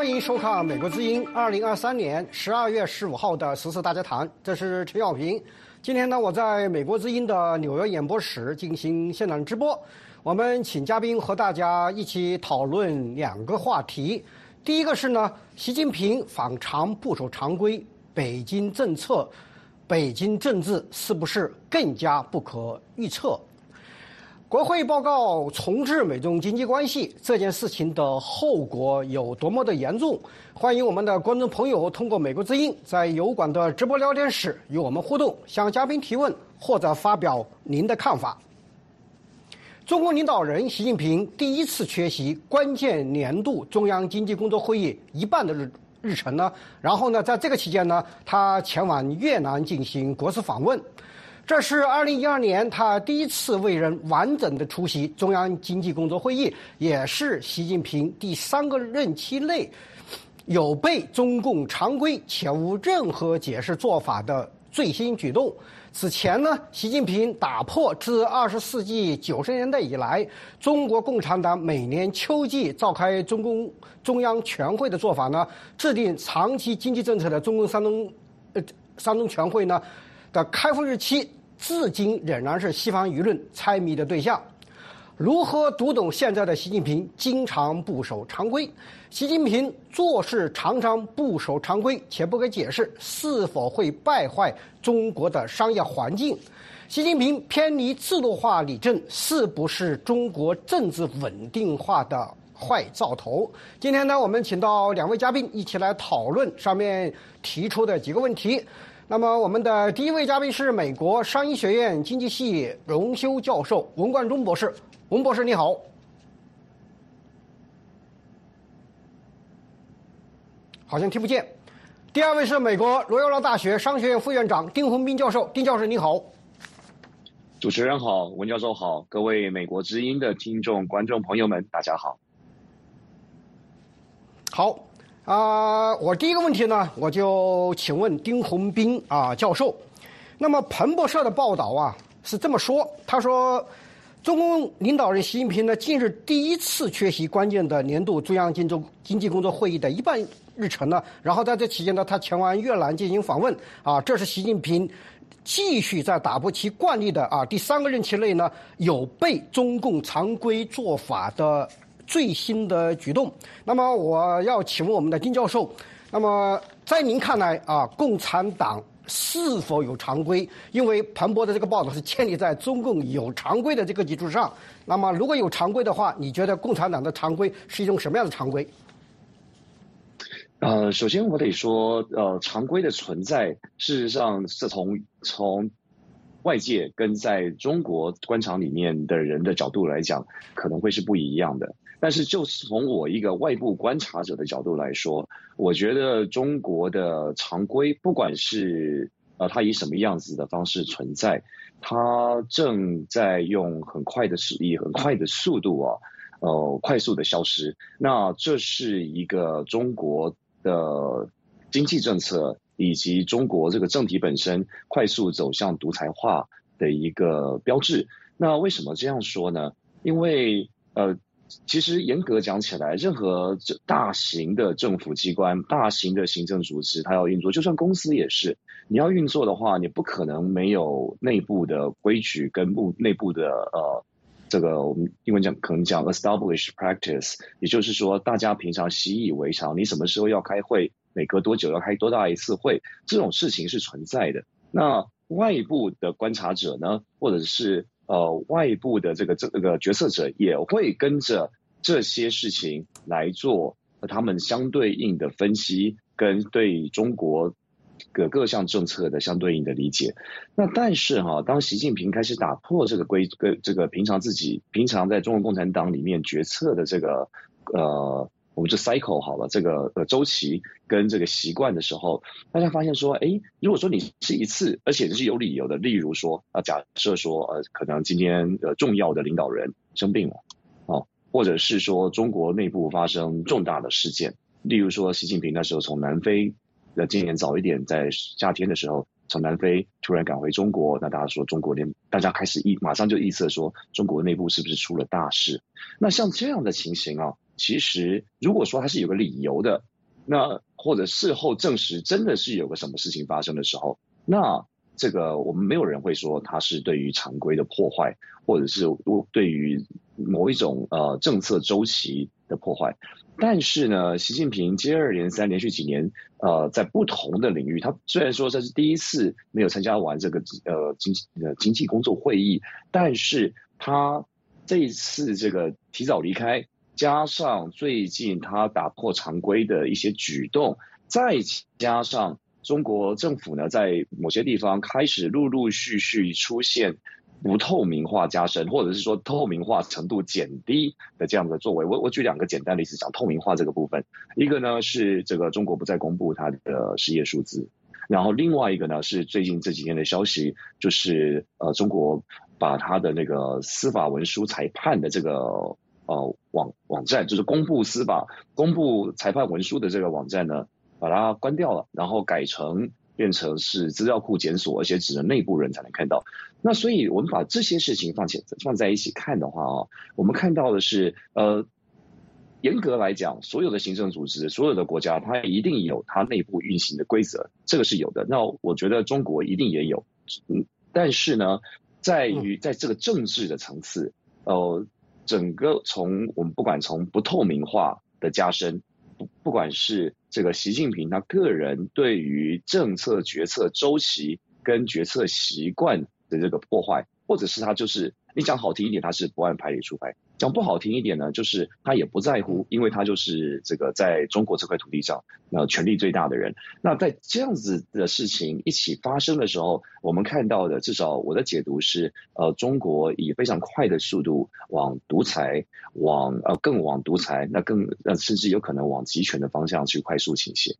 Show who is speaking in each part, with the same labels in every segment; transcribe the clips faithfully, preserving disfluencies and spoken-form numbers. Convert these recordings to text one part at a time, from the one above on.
Speaker 1: 欢迎收看美国之音二零二三年十二月十五号的时事大家谈，这是陈小平。今天呢，我在美国之音的纽约演播室进行现场直播。我们请嘉宾和大家一起讨论两个话题。第一个是呢，习近平反常不守常规，北京政策、北京政治是不是更加不可预测？国会报告重置美中经济关系这件事情的后果有多么的严重？欢迎我们的观众朋友通过美国之音在油管的直播聊天室与我们互动，向嘉宾提问或者发表您的看法。中国领导人习近平第一次缺席关键年度中央经济工作会议一半的日日程呢，然后呢，在这个期间呢，他前往越南进行国事访问。这是二零一二年他第一次为人完整的出席中央经济工作会议，也是习近平第三个任期内有悖中共常规且无任何解释做法的最新举动。此前呢，习近平打破自二十世纪九十年代以来中国共产党每年秋季召开中共中央全会的做法呢，制定长期经济政策的中共三中呃三中全会呢的开会日期，至今仍然是西方舆论猜谜的对象。如何读懂现在的习近平经常不守常规？习近平做事常常不守常规，且不给解释，是否会败坏中国的商业环境？习近平偏离制度化理政，是不是中国政治稳定化的坏兆头？今天呢，我们请到两位嘉宾一起来讨论上面提出的几个问题。那么我们的第一位嘉宾是美国商医学院经济系荣休教授文冠中博士。文博士你好。好像听不见。第二位是美国罗耀拉大学商学院副院长丁宏斌教授。丁教授你好。
Speaker 2: 主持人好，文教授好，各位美国之音的听众观众朋友们大家好。
Speaker 1: 好啊、呃，我第一个问题呢，我就请问丁宏斌啊、呃、教授。那么彭博社的报道啊是这么说，他说，中共领导人习近平呢近日第一次缺席关键的年度中央经济经济工作会议的一半日程呢，然后在这期间呢，他前往越南进行访问啊，这是习近平继续在打破其惯例的啊第三个任期内呢有悖中共常规做法的最新的举动。那么我要请问我们的丁教授，那么在您看来啊，共产党是否有常规？因为彭博的这个报道是建立在中共有常规的这个基础上。那么如果有常规的话，你觉得共产党的常规是一种什么样的常规？
Speaker 2: 呃，首先我得说，呃，常规的存在，事实上是从从外界跟在中国官场里面的人的角度来讲，可能会是不一样的。但是就从我一个外部观察者的角度来说，我觉得中国的常规，不管是呃它以什么样子的方式存在，它正在用很快的以很快的速度啊，呃，快速的消失。那这是一个中国的经济政策以及中国这个政体本身快速走向独裁化的一个标志。那为什么这样说呢？因为呃。其实严格讲起来，任何大型的政府机关、大型的行政组织，它要运作，就算公司也是，你要运作的话，你不可能没有内部的规矩跟内部的呃，这个我们英文讲可能讲 established practice， 也就是说，大家平常习以为常，你什么时候要开会，每隔多久要开多大一次会，这种事情是存在的。那外部的观察者呢，或者是呃，外部的这个这个决策者也会跟着这些事情来做他们相对应的分析，跟对中国各各项政策的相对应的理解。那但是哈，当习近平开始打破这个规个这个平常自己平常在中国共产党里面决策的这个呃。我们就 cycle 好了，这个呃周期跟这个习惯的时候，大家发现说，哎，如果说你是一次，而且是有理由的，例如说啊，假设说呃，可能今天呃重要的领导人生病了，哦，或者是说中国内部发生重大的事件，例如说习近平那时候从南非，呃，今年早一点在夏天的时候从南非突然赶回中国，那大家说中国内，大家开始意马上就预测说中国内部是不是出了大事？那像这样的情形啊。其实如果说它是有个理由的， 那或者事后证实真的是有个什么事情发生的时候，那这个我们没有人会说它是对于常规的破坏，或者是对于某一种呃政策周期的破坏。但是呢，习近平接二连三连续几年呃在不同的领域，他虽然说这是第一次没有参加完这个呃经呃经济工作会议，但是他这一次这个提早离开，加上最近他打破常规的一些举动，再加上中国政府呢在某些地方开始陆陆续续出现不透明化加深，或者是说透明化程度减低的这样的作为。我我举两个简单的例子讲透明化这个部分，一个呢是这个中国不再公布它的失业数字，然后另外一个呢是最近这几天的消息，就是呃中国把它的那个司法文书裁判的这个呃网网站，就是公布司法公布裁判文书的这个网站呢，把它关掉了，然后改成变成是资料库检索，而且只能内部人才能看到。那所以我们把这些事情放起放在一起看的话哦，我们看到的是呃。严格来讲，所有的行政组织、所有的国家，它一定有它内部运行的规则，这个是有的。那我觉得中国一定也有，嗯，但是呢，在于在这个政治的层次，呃，整个从我们不管从不透明化的加深，不不管是这个习近平他个人对于政策决策周期跟决策习惯的这个破坏，或者是他就是你讲好听一点，他是不按牌理出牌；讲不好听一点呢，就是他也不在乎，因为他就是这个在中国这块土地上呃权力最大的人。那在这样子的事情一起发生的时候，我们看到的至少我的解读是，呃，中国以非常快的速度往独裁，往呃更往独裁，那更呃甚至有可能往集权的方向去快速倾斜。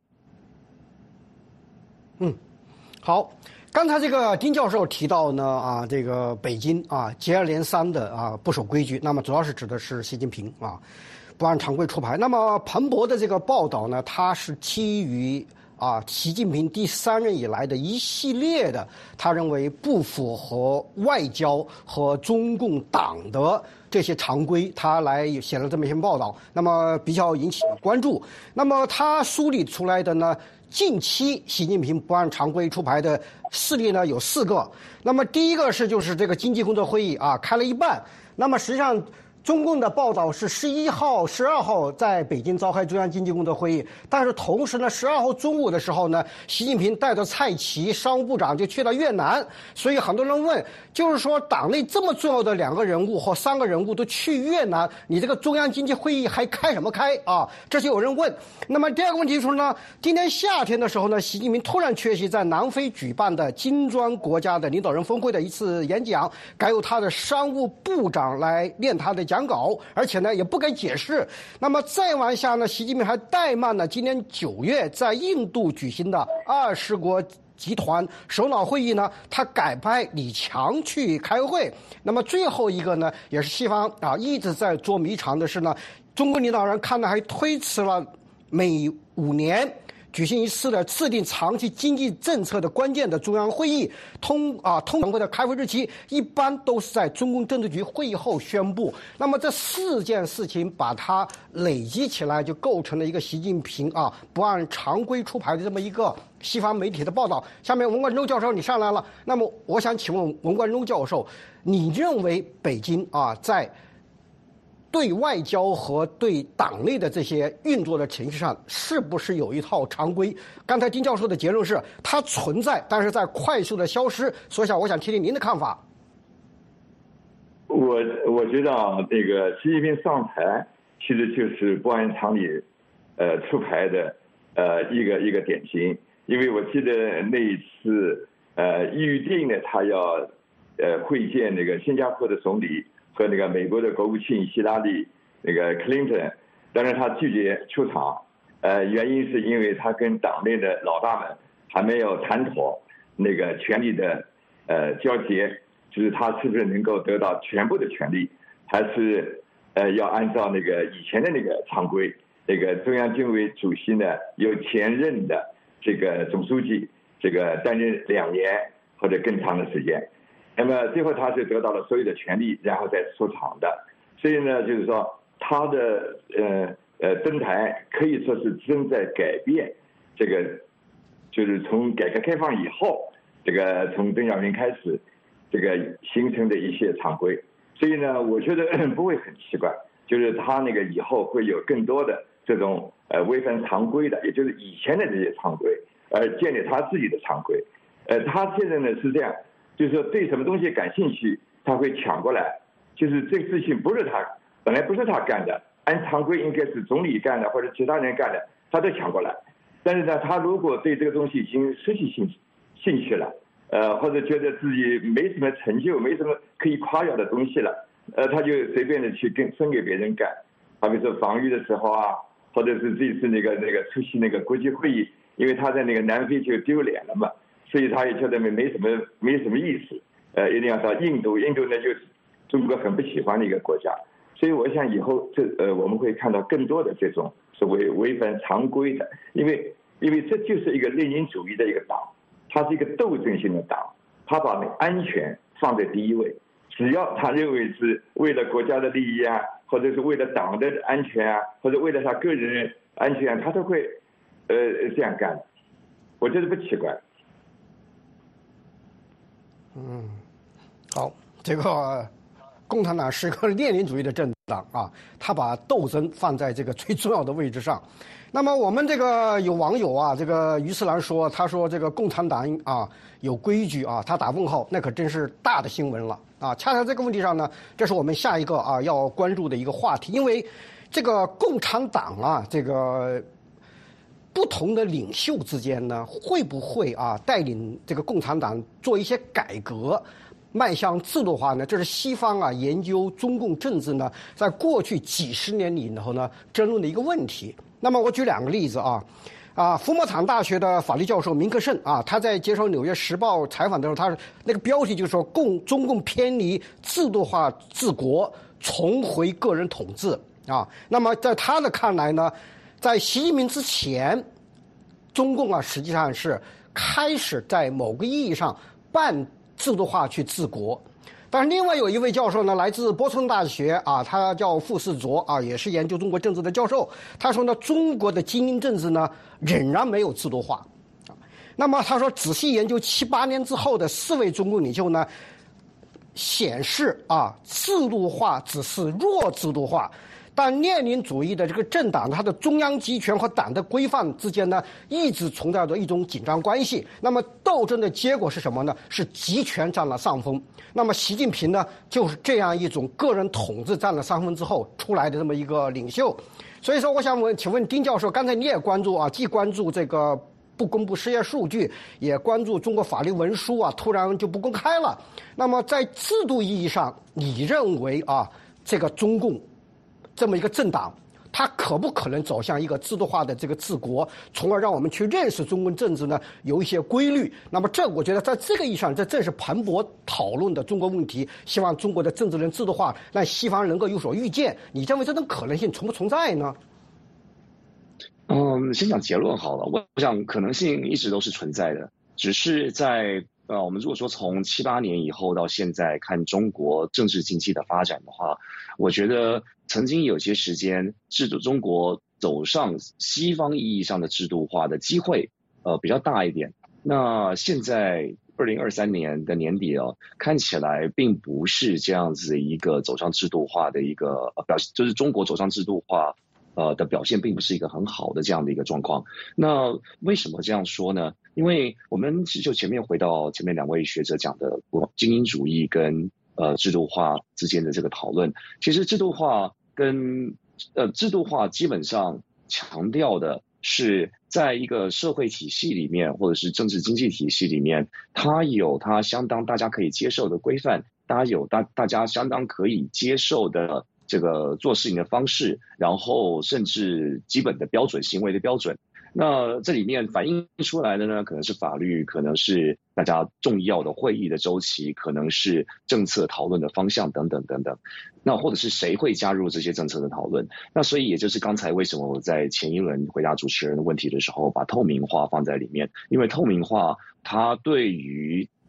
Speaker 1: 嗯，好。刚才这个丁教授提到呢，啊，这个北京啊接二连三的啊不守规矩，那么主要是指的是习近平啊不按常规出牌。那么彭博的这个报道呢，它是基于啊习近平第三任以来的一系列的他认为不符合外交和中共党的这些常规，他来写了这么一篇报道，那么比较引起关注。那么他梳理出来的呢，近期习近平不按常规出牌的事例呢有四个。那么第一个是就是这个经济工作会议啊开了一半，那么实际上中共的报道是十一号、十二号在北京召开中央经济工作会议，但是同时呢，十二号中午的时候呢，习近平带着蔡奇商务部长就去了越南。所以很多人问，就是说党内这么重要的两个人物或三个人物都去越南，你这个中央经济会议还开什么开啊？这是有人问。那么第二个问题是呢，今年夏天的时候呢，习近平突然缺席在南非举办的金砖国家的领导人峰会的一次演讲，改由他的商务部长来念他的讲。讲稿，而且呢也不给解释。那么再往下呢，习近平还怠慢了今年九月在印度举行的二十国集团首脑会议呢，他改派李强去开会。那么最后一个呢，也是西方啊一直在捉迷藏的是呢，中国领导人看来还推迟了每五年举行一次的制定长期经济政策的关键的中央会议，通啊通常会的开会日期一般都是在中共政治局会议后宣布。那么这四件事情把它累积起来，就构成了一个习近平啊不按常规出牌的这么一个西方媒体的报道。下面文冠中教授你上来了，那么我想请问文冠中教授，你认为北京啊在对外交和对党内的这些运作的程序上，是不是有一套常规？刚才丁教授的结论是它存在，但是在快速的消失。所以我想听听您的看法。
Speaker 3: 我我觉得啊，这个习近平上台其实就是不按常理，呃出牌的呃一个一个典型。因为我记得那一次呃预定的他要呃会见那个新加坡的总理和那个美国的国务卿希拉里那个 Clinton， 但是他拒绝出场，呃，原因是因为他跟党内的老大们还没有谈妥那个权力的呃交接，就是他是不是能够得到全部的权利，还是呃要按照那个以前的那个常规，那个中央军委主席呢由前任的这个总书记这个担任两年或者更长的时间。那么最后他是得到了所有的权利，然后再出场的。所以呢，就是说他的呃呃登台，可以说是正在改变这个，就是从改革开放以后，这个从邓小平开始，这个形成的一些常规。所以呢，我觉得不会很奇怪，就是他那个以后会有更多的这种呃违反常规的，也就是以前的这些常规，而建立他自己的常规。呃，他现在呢是这样，就是说对什么东西感兴趣，他会抢过来，就是这个事情不是他本来不是他干的，按常规应该是总理干的或者其他人干的，他都抢过来。但是呢，他如果对这个东西已经失去兴趣兴趣了，呃，或者觉得自己没什么成就，没什么可以夸耀的东西了，呃，他就随便的去跟分给别人干。好比说防御的时候啊，或者是这次那个那个出席那个国际会议，因为他在那个南非就丢脸了嘛。所以他也觉得没没什么没什么意思，呃，一定要到印度，印度呢就是中国很不喜欢的一个国家，所以我想以后这呃我们会看到更多的这种所谓违反常规的，因为因为这就是一个列宁主义的一个党，它是一个斗争性的党，他把那安全放在第一位，只要他认为是为了国家的利益啊，或者是为了党的安全啊，或者为了他个人安全，他都会呃这样干，我觉得不奇怪。
Speaker 1: 嗯，好，这个共产党是个列宁主义的政党啊，他把斗争放在这个最重要的位置上。那么我们这个有网友啊，这个于思兰说，他说这个共产党啊有规矩啊，他打问号，那可真是大的新闻了啊。恰恰这个问题上呢，这是我们下一个啊要关注的一个话题，因为这个共产党啊，这个。不同的领袖之间呢，会不会啊带领这个共产党做一些改革，迈向制度化呢？这是西方啊研究中共政治呢，在过去几十年里头呢争论的一个问题。那么我举两个例子啊，啊，福莫场大学的法律教授明克胜啊，他在接受《纽约时报》采访的时候，他那个标题就是说共中共偏离制度化治国，重回个人统治啊。那么在他的看来呢？在习近平之前，中共啊实际上是开始在某个意义上半制度化去治国。但是另外有一位教授呢，来自波士顿大学啊，他叫傅士卓啊，也是研究中国政治的教授。他说呢，中国的精英政治呢仍然没有制度化。那么他说，仔细研究七八年之后的四位中共领袖呢，显示啊，制度化只是弱制度化。但列宁主义的这个政党，它的中央集权和党的规范之间呢，一直存在着一种紧张关系。那么斗争的结果是什么呢？是集权占了上风。那么习近平呢，就是这样一种个人统治占了上风之后出来的这么一个领袖。所以说，我想问，请问丁教授，刚才你也关注啊，既关注这个不公布失业数据，也关注中国法律文书啊，突然就不公开了。那么在制度意义上，你认为啊，这个中共这么一个政党，它可不可能走向一个制度化的这个治国，从而让我们去认识中国政治呢有一些规律？那么这我觉得在这个意义上，这正是彭博讨论的中国问题，希望中国的政治能制度化，让西方能够有所预见。你认为这种可能性存不存在呢？
Speaker 2: 嗯，先讲结论好了。我想可能性一直都是存在的，只是在呃，我们如果说从七八年以后到现在看中国政治经济的发展的话，我觉得曾经有些时间制度中国走上西方意义上的制度化的机会呃比较大一点。那现在二零二三年的年底哦，看起来并不是这样子一个走上制度化的一个呃表现，就是中国走上制度化呃的表现并不是一个很好的这样的一个状况。那为什么这样说呢？因为我们其实就前面回到前面两位学者讲的精英主义跟呃制度化之间的这个讨论，其实制度化跟呃制度化基本上强调的是在一个社会体系里面或者是政治经济体系里面，它有它相当大家可以接受的规范，大家有大大家相当可以接受的这个做事情的方式，然后甚至基本的标准行为的标准。那这里面反映出来的呢，可能是法律，可能是大家重要的会议的周期，可能是政策讨论的方向等等等等。那或者是谁会加入这些政策的讨论？那所以也就是刚才为什么我在前一轮回答主持人的问题的时候，把透明化放在里面，因为透明化它对于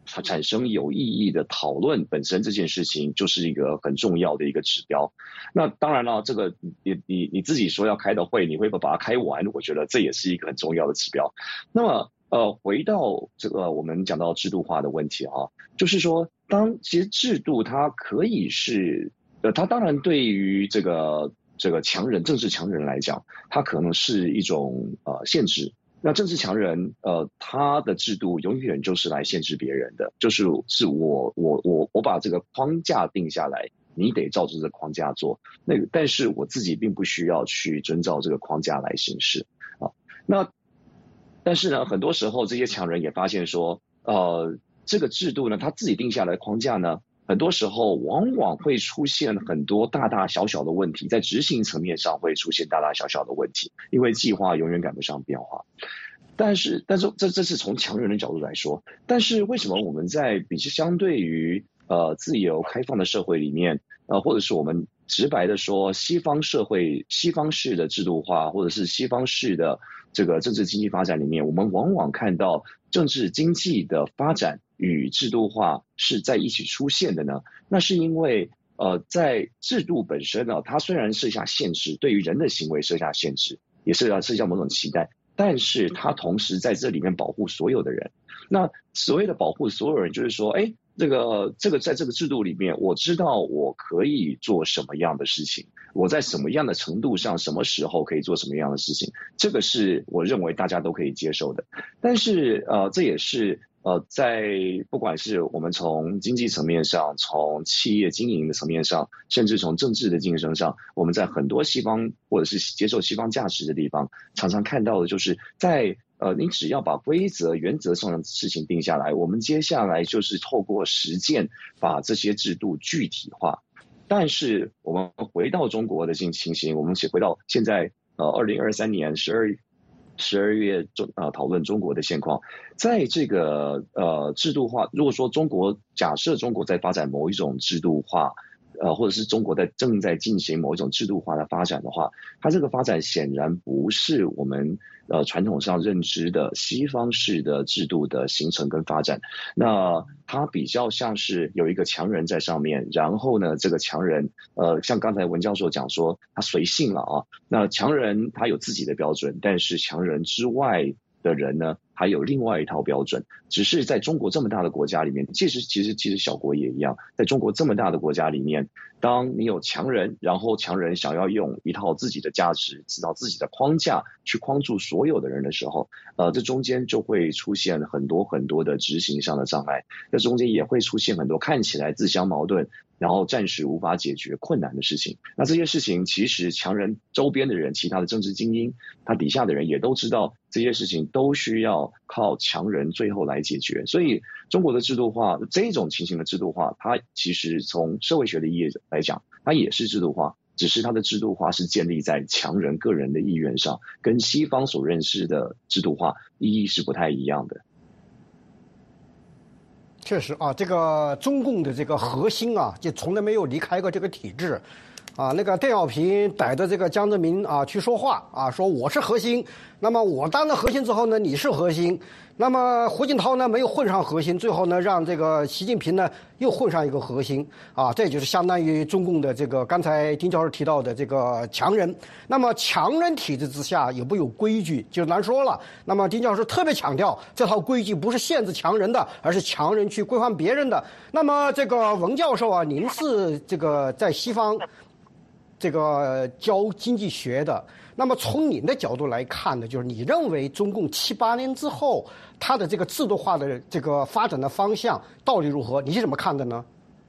Speaker 2: 产生有意义的讨论本身这件事情就是一个很重要的一个指标。那当然了，这个你你你自己说要开的会，你会不会把它开完？我觉得这也是一个很重要的指标。那么呃，回到这个我们讲到制度化的问题哈，就是说，当其实制度它可以是呃，它当然对于这个这个强人政治强人来讲，它可能是一种呃限制。那政治强人，呃，他的制度永远就是来限制别人的，就是是我我我我把这个框架定下来，你得照着这个框架做。那个，但是我自己并不需要去遵照这个框架来行事啊。那但是呢，很多时候这些强人也发现说，呃，这个制度呢，他自己定下来的框架呢，很多时候往往会出现很多大大小小的问题，在执行层面上会出现大大小小的问题，因为计划永远赶不上变化。但是，但是这这是从强人的角度来说，但是为什么我们在比较相对于呃自由开放的社会里面，呃，或者是我们直白的说，西方社会、西方式的制度化，或者是西方式的这个政治经济发展里面，我们往往看到政治经济的发展与制度化是在一起出现的呢？那是因为呃，在制度本身呢，它虽然设下限制，对于人的行为设下限制，也设下设下某种期待，但是它同时在这里面保护所有的人。那所谓的保护所有人，就是说，哎，这个这个在这个制度里面，我知道我可以做什么样的事情，我在什么样的程度上，什么时候可以做什么样的事情，这个是我认为大家都可以接受的。但是呃，这也是呃，在不管是我们从经济层面上，从企业经营的层面上，甚至从政治的晋升上，我们在很多西方或者是接受西方价值的地方，常常看到的就是在呃，你只要把规则、原则上的事情定下来，我们接下来就是透过实践把这些制度具体化。但是我们回到中国的情形，我们回到现在呃，二零二三年十二十二月中啊、呃，讨论中国的现况，在这个呃制度化，如果说中国假设中国在发展某一种制度化。呃，或者是中国在正在进行某一种制度化的发展的话，它这个发展显然不是我们呃传统上认知的西方式的制度的形成跟发展。那它比较像是有一个强人在上面，然后呢，这个强人呃，像刚才文教授讲说，他随性了啊。那强人他有自己的标准，但是强人之外的人呢，还有另外一套标准。只是在中国这么大的国家里面，其实其实其实小国也一样，在中国这么大的国家里面，当你有强人，然后强人想要用一套自己的价值、一套自己的框架去框住所有的人的时候，呃，这中间就会出现很多很多的执行上的障碍，这中间也会出现很多看起来自相矛盾，然后暂时无法解决困难的事情。那这些事情其实强人周边的人，其他的政治精英，他底下的人也都知道，这些事情都需要靠强人最后来解决。所以中国的制度化，这种情形的制度化，它其实从社会学的意义来讲，它也是制度化，只是它的制度化是建立在强人个人的意愿上，跟西方所认识的制度化意义是不太一样的。
Speaker 1: 确实啊，这个中共的这个核心啊，就从来没有离开过这个体制。啊，那个邓小平逮着这个江泽民啊去说话啊，说我是核心，那么我当了核心之后呢，你是核心，那么胡锦涛呢没有混上核心，最后呢让这个习近平呢又混上一个核心啊，这就是相当于中共的这个刚才丁教授提到的这个强人。那么强人体制之下有没有规矩就难说了。那么丁教授特别强调，这套规矩不是限制强人的，而是强人去规范别人的。那么这个文教授啊，您是这个在西方这个教经济学的，那么从您的角度来看呢，就是你认为中共七八年之后，它的这个制度化的这个发展的方向到底如何？你是怎么看的呢？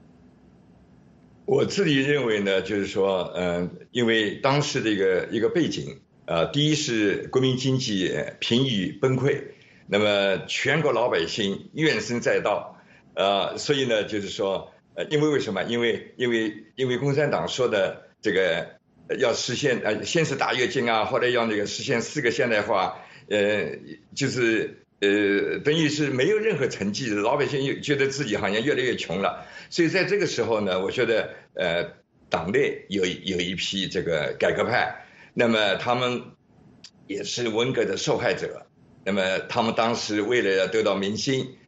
Speaker 3: 我自己认为呢，就是说，嗯、呃，因为当时的一个一个背景，呃，第一是国民经济贫于崩溃，那么全国老百姓怨声载道，呃，所以呢，就是说，呃，因为为什么？因为因为因为共产党说的。这个要实现呃，先是大跃进啊，或者要那个实现四个现代化，呃，就是呃，等于是没有任何成绩，老百姓觉得自己好像越来越穷了。所以在这个时候呢，我觉得呃，党内有有一批这个改革派，那么他们也是文革的受害者，那么他们当时为了得到民心，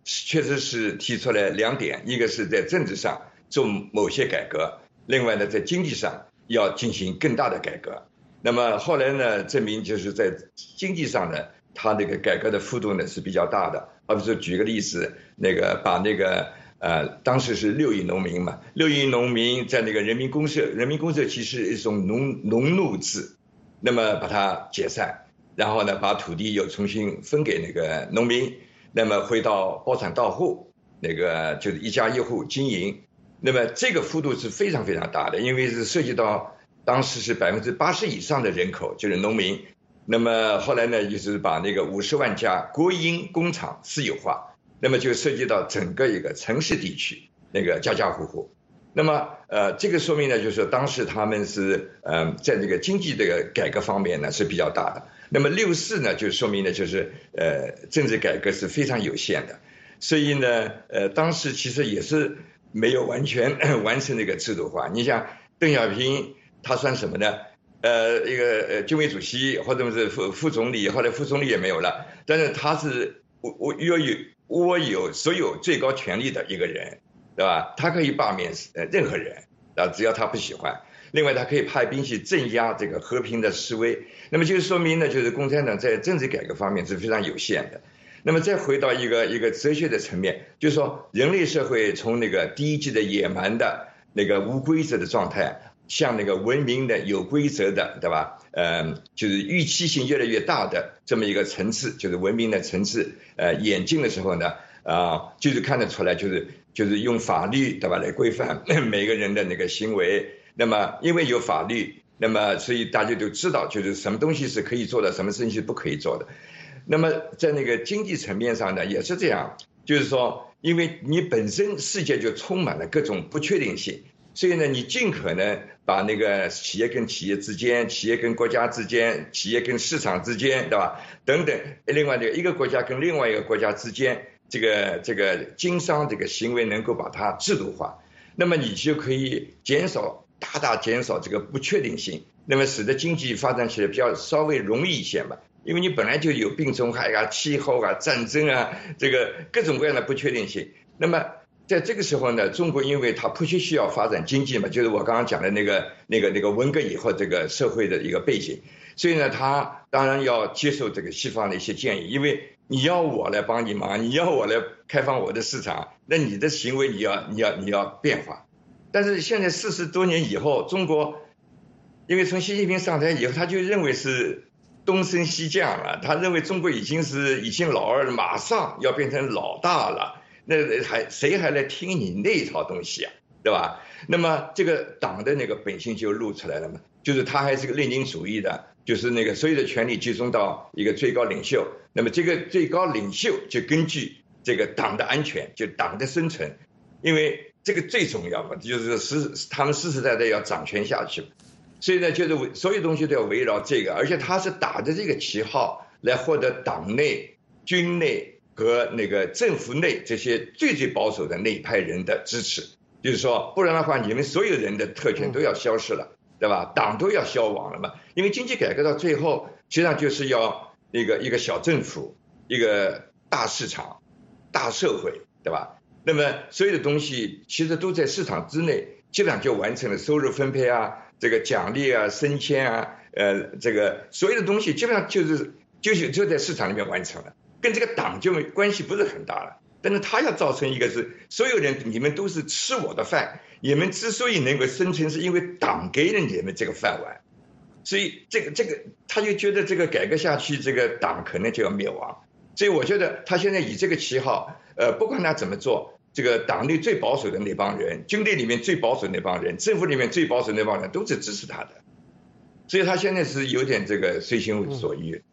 Speaker 4: 确实是提出来两点，一个是在政治上做某些改革，另外呢，在经济上要进行更大的改革。那么后来呢，证明就是在经济上呢，它这个改革的幅度呢是比较大的。好比说举个例子，那个把那个呃，当时是六亿农民嘛，六亿农民在那个人民公社，人民公社其实是一种农农奴制，那么把它解散，然后呢，把土地又重新分给那个农民，那么回到包产到户，那个就是一家一户经营，那么这个幅度是非常非常大的，因为是涉及到当时是百分之八十以上的人口就是农民，那么后来呢，就是把那个五十万家国营工厂私有化。那么就涉及到整个一个城市地区那个家家户户，那么呃这个说明呢，就是说当时他们是呃在这个经济这个改革方面呢是比较大的。那么六四呢就说明呢就是呃政治改革是非常有限的，所以呢呃当时其实也是没有完全完成这个制度化。你像邓小平他算什么呢？呃一个呃军委主席或者是副副总理，后来副总理也没有了，但是他是我我要有。握有所有最高权力的一个人，对吧？他可以罢免呃任何人，啊，只要他不喜欢。另外，他可以派兵去镇压这个和平的示威。那么就说明呢，就是共产党在政治改革方面是非常有限的。那么再回到一个一个哲学的层面，就是说人类社会从那个第一级的野蛮的那个无规则的状态，向那个文明的有规则的，对吧？呃，就是预期性越来越大的这么一个层次，就是文明的层次，呃，演进的时候呢，啊、呃，就是看得出来，就是就是用法律，对吧，来规范每个人的那个行为。那么因为有法律，那么所以大家就知道，就是什么东西是可以做的，什么东西是不可以做的。那么在那个经济层面上呢，也是这样，就是说，因为你本身世界就充满了各种不确定性。所以呢，你尽可能把那个企业跟企业之间、企业跟国家之间、企业跟市场之间，对吧？等等，另外这个一个国家跟另外一个国家之间，这个这个经商这个行为能够把它制度化，那么你就可以减少大大减少这个不确定性，那么使得经济发展起来比较稍微容易一些嘛。因为你本来就有病虫害啊、气候啊、战争啊，这个各种各样的不确定性，那么。在这个时候呢，中国因为它迫切需要发展经济嘛，就是我刚刚讲的那个、那个、那个文革以后这个社会的一个背景，所以呢，它当然要接受这个西方的一些建议，因为你要我来帮你忙，你要我来开放我的市场，那你的行为你要、你要、你要变化。但是现在四十多年以后，中国因为从习近平上台以后，他就认为是东升西降了，他认为中国已经是已经老二了，马上要变成老大了。那还谁还来听你那一套东西啊，对吧？那么这个党的那个本性就露出来了嘛，就是他还是个列宁主义的，就是那个所有的权力集中到一个最高领袖，那么这个最高领袖就根据这个党的安全，就党的生存，因为这个最重要嘛，就是实他们实实在在要掌权下去，所以呢，就是所有东西都要围绕这个，而且他是打着这个旗号来获得党内、军内。和那个政府内这些最最保守的那一派人的支持，就是说，不然的话，你们所有人的特权都要消失了，对吧？党都要消亡了嘛。因为经济改革到最后，实际上就是要一个一个小政府，一个大市场、大社会，对吧？那么所有的东西其实都在市场之内，基本上就完成了收入分配啊，这个奖励啊、升迁啊，呃，这个所有的东西基本上就是就是就在市场里面完成了。跟这个党就关系不是很大了，但是他要造成一个是所有人你们都是吃我的饭，你们之所以能够生存，是因为党给了你们这个饭碗，所以这个这个他就觉得这个改革下去，这个党可能就要灭亡。所以我觉得他现在以这个旗号，呃，不管他怎么做，这个党内最保守的那帮人，军队里面最保守的那帮人，政府里面最保守的那帮人都是支持他的，所以他现在是有点这个随心所欲。嗯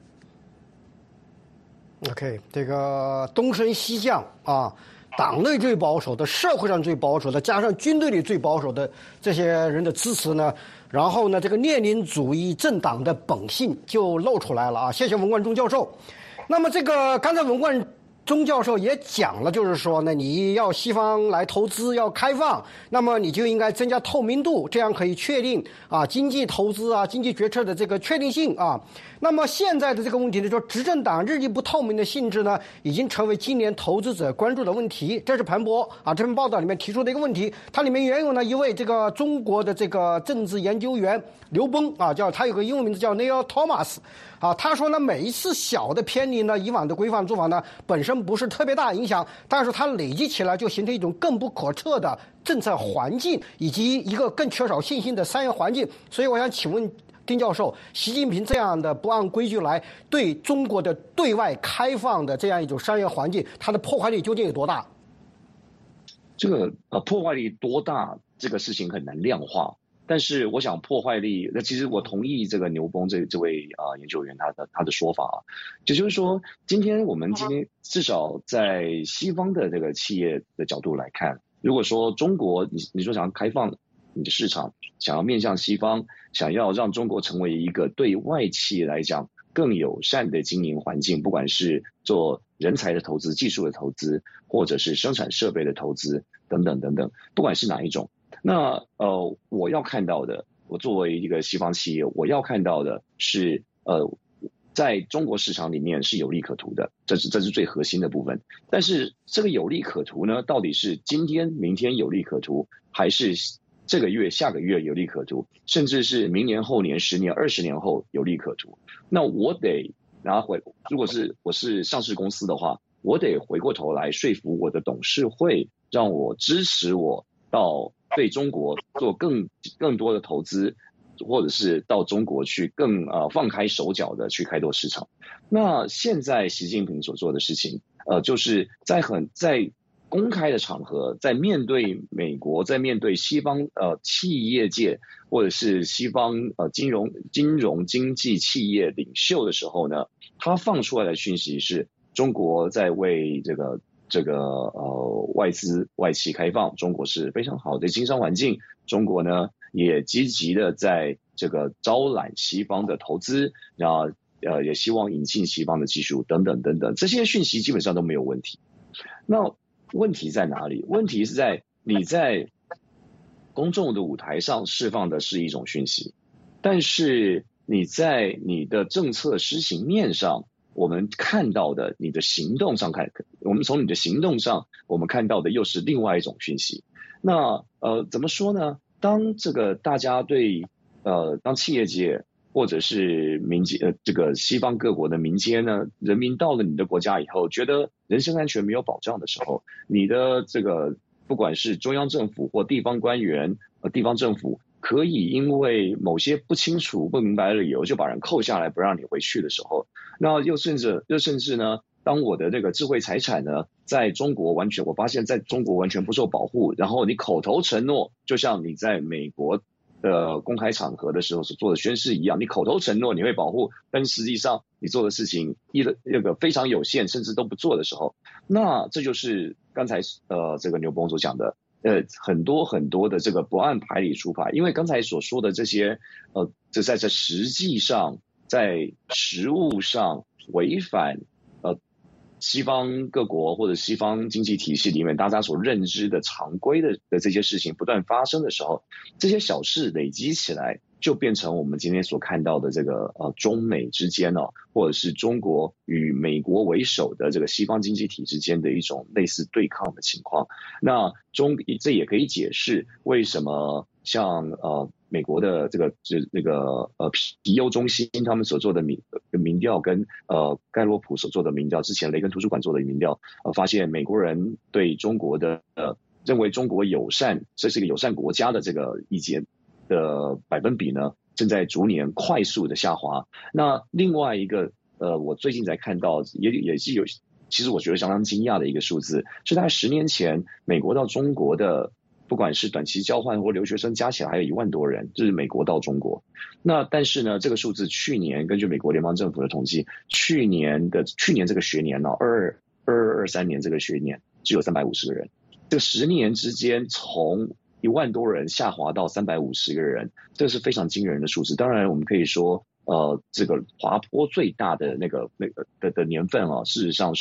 Speaker 1: OK， 这个东升西降啊，党内最保守的，社会上最保守的，加上军队里最保守的这些人的支持呢，然后呢，这个列宁主义政党的本性就露出来了啊！谢谢文冠中教授。那么这个刚才文冠钟教授也讲了，就是说呢，你要西方来投资，要开放，那么你就应该增加透明度，这样可以确定啊经济投资啊经济决策的这个确定性啊。那么现在的这个问题呢，就执政党日益不透明的性质呢，已经成为今年投资者关注的问题。这是彭博啊这篇报道里面提出的一个问题。它里面原有呢一位这个中国的这个政治研究员刘崩啊，叫他有个英文名字叫 Neil Thomas 啊，他说呢，每一次小的偏离呢以往的规范做法呢，本身不是特别大影响，但是它累积起来就形成一种更不可测的政策环境，以及一个更缺少信心的商业环境。所以我想请问丁教授，习近平这样的不按规矩来对中国的对外开放的这样一种商业环境，它的破坏力究竟有多大？
Speaker 2: 这个呃破坏力多大，这个事情很难量化。但是我想破坏力，那其实我同意这个牛崩这这位啊、呃、研究员他的他的说法啊，也就是说，今天我们今天至少在西方的这个企业的角度来看，如果说中国你你说想要开放你的市场，想要面向西方，想要让中国成为一个对外企业来讲更友善的经营环境，不管是做人才的投资、技术的投资，或者是生产设备的投资等等等等，不管是哪一种。那呃，我要看到的，我作为一个西方企业，我要看到的是，呃，在中国市场里面是有利可图的，这是这是最核心的部分。但是这个有利可图呢，到底是今天、明天有利可图，还是这个月、下个月有利可图，甚至是明年、后年、十年、二十年后有利可图？那我得拿回，如果是我是上市公司的话，我得回过头来说服我的董事会，让我支持我到对中国做更更多的投资，或者是到中国去更呃放开手脚的去开拓市场。那现在习近平所做的事情，呃，就是在很在公开的场合，在面对美国，在面对西方呃企业界或者是西方呃金融金融经济企业领袖的时候呢，他放出来的讯息是中国在为这个。这个呃外资外企开放，中国是非常好的经商环境。中国呢也积极的在这个招揽西方的投资，然后呃也希望引进西方的技术等等等等，这些讯息基本上都没有问题。那问题在哪里？问题是在你在公众的舞台上释放的是一种讯息，但是你在你的政策施行面上。我们看到的，你的行动上看，我们从你的行动上，我们看到的又是另外一种讯息。那呃，怎么说呢？当这个大家对呃，当企业界或者是民间呃，这个西方各国的民间呢，人民到了你的国家以后，觉得人身安全没有保障的时候，你的这个不管是中央政府或地方官员、呃，地方政府。可以因为某些不清楚不明白的理由就把人扣下来不让你回去的时候，那又甚至又甚至呢，当我的这个智慧财产呢在中国完全我发现在中国完全不受保护，然后你口头承诺就像你在美国的公开场合的时候所做的宣誓一样，你口头承诺你会保护，但实际上你做的事情一那个非常有限甚至都不做的时候，那这就是刚才呃这个牛崩所讲的呃，很多很多的这个不按牌理出牌，因为刚才所说的这些，呃，这在这实际上，在实务上违反呃西方各国或者西方经济体系里面大家所认知的常规的的这些事情不断发生的时候，这些小事累积起来，就变成我们今天所看到的这个呃中美之间呢、哦，或者是中国与美国为首的这个西方经济体之间的一种类似对抗的情况。那中这也可以解释为什么像呃美国的这个这那个呃皮尤中心他们所做的民民调跟呃盖洛普所做的民调，之前雷根图书馆做的民调，呃发现美国人对中国的呃认为中国友善，这是一个友善国家的这个意见的百分比呢，正在逐年快速的下滑。那另外一个呃，我最近才看到，也也是有，其实我觉得相当惊讶的一个数字，是大概十年前美国到中国的，不管是短期交换或留学生加起来还有一万多人，就是美国到中国。那但是呢，这个数字去年根据美国联邦政府的统计，去年的去年这个学年呢、哦，二二二二三年这个学年只有三百五十个人，这个十年之间从一万多人下滑到三百五十个人，这是非常惊人的数字。当然，我们可以说，呃，这个滑坡最大的那个那个的的年份啊，事实上是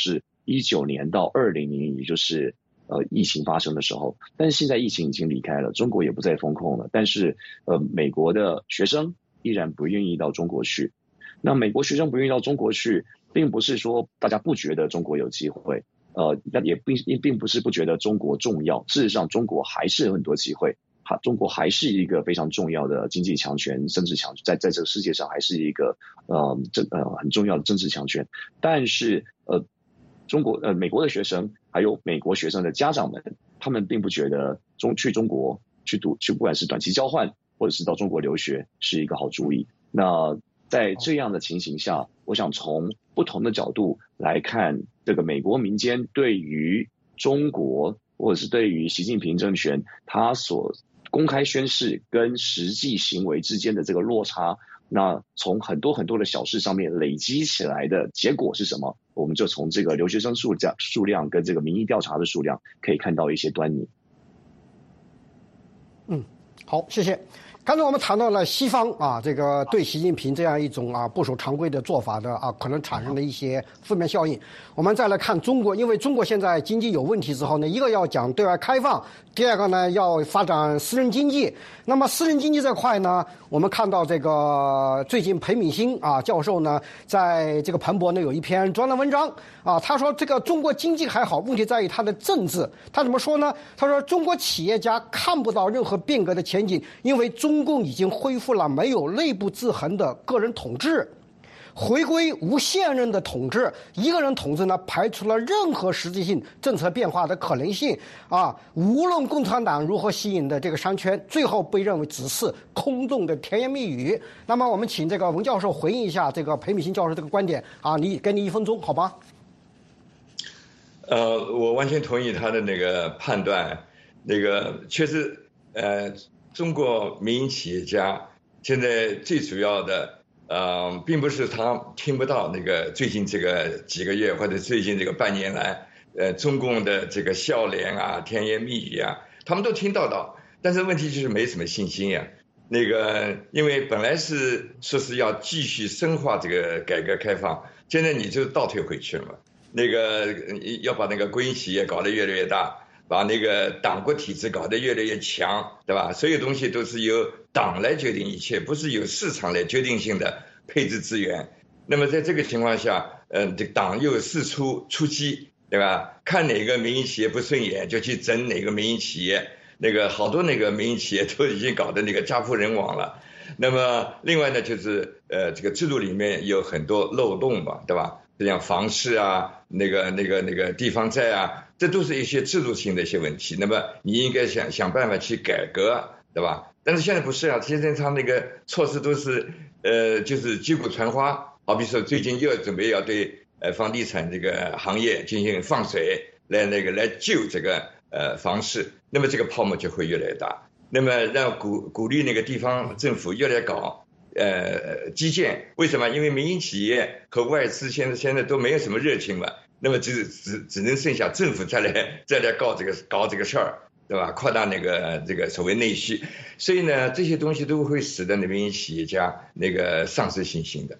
Speaker 2: 一九年到二零年，也就是呃疫情发生的时候。但是现在疫情已经离开了，中国也不再封控了，但是呃美国的学生依然不愿意到中国去。那美国学生不愿意到中国去，并不是说大家不觉得中国有机会，呃，那也并并不是不觉得中国重要。事实上，中国还是有很多机会，哈，中国还是一个非常重要的经济强权、政治强权，在在这个世界上还是一个呃政呃很重要的政治强权。但是呃，中国呃美国的学生还有美国学生的家长们，他们并不觉得中去中国去读去不管是短期交换或者是到中国留学是一个好主意。那在这样的情形下，我想从不同的角度来看，这个美国民间对于中国或者是对于习近平政权他所公开宣示跟实际行为之间的这个落差，那从很多很多的小事上面累积起来的结果是什么？我们就从这个留学生数量数量跟这个民意调查的数量可以看到一些端倪。
Speaker 1: 嗯，好，谢谢。刚才我们谈到了西方啊，这个对习近平这样一种啊不守常规的做法的啊，可能产生的一些负面效应。我们再来看中国，因为中国现在经济有问题之后呢，一个要讲对外开放，第二个呢要发展私人经济。那么私人经济这块呢，我们看到这个最近裴敏欣啊教授呢，在这个彭博呢有一篇专栏文章啊，他说这个中国经济还好，问题在于它的政治。他怎么说呢？他说中国企业家看不到任何变革的前景，因为中共已经恢复了没有内部制衡的个人统治。回归无限任的统治，一个人统治呢，排除了任何实质性政策变化的可能性啊！无论共产党如何吸引的这个商圈，最后被认为只是空洞的甜言蜜语。那么，我们请这个文教授回应一下这个裴敏欣教授这个观点啊，你给你一分钟，好吧？
Speaker 4: 呃，我完全同意他的那个判断，那个确实，呃，中国民营企业家现在最主要的。呃，并不是他听不到那个最近这个几个月或者最近这个半年来，呃，中共的这个笑脸啊、甜言蜜语啊，他们都听到到，但是问题就是没什么信心呀。那个，因为本来是说是要继续深化这个改革开放，现在你就倒退回去了嘛。那个要把那个国营企业搞得越来越大，把那个党国体制搞得越来越强，对吧？所有东西都是由党来决定一切，不是由市场来决定性的配置资源。那么在这个情况下，嗯，这党又四出出击，对吧？看哪个民营企业不顺眼，就去整哪个民营企业。那个好多那个民营企业都已经搞得那个家破人亡了。那么另外呢，就是呃，这个制度里面有很多漏洞吧，对吧？像房市啊，那个那个那个地方债啊，这都是一些制度性的一些问题。那么你应该想想办法去改革，对吧？但是现在不是啊，现在他那个措施都是呃，就是击鼓传花。好比说最近又准备要对呃房地产这个行业进行放水，来那个来救这个呃房市，那么这个泡沫就会越来越大。那么让鼓鼓励那个地方政府越来搞。呃，基建为什么？因为民营企业和外资现在现在都没有什么热情嘛，那么只只只能剩下政府再来再来搞这个搞这个事儿，对吧？扩大那个这个所谓内需，所以呢，这些东西都会使得那民营企业家那个丧失信心的。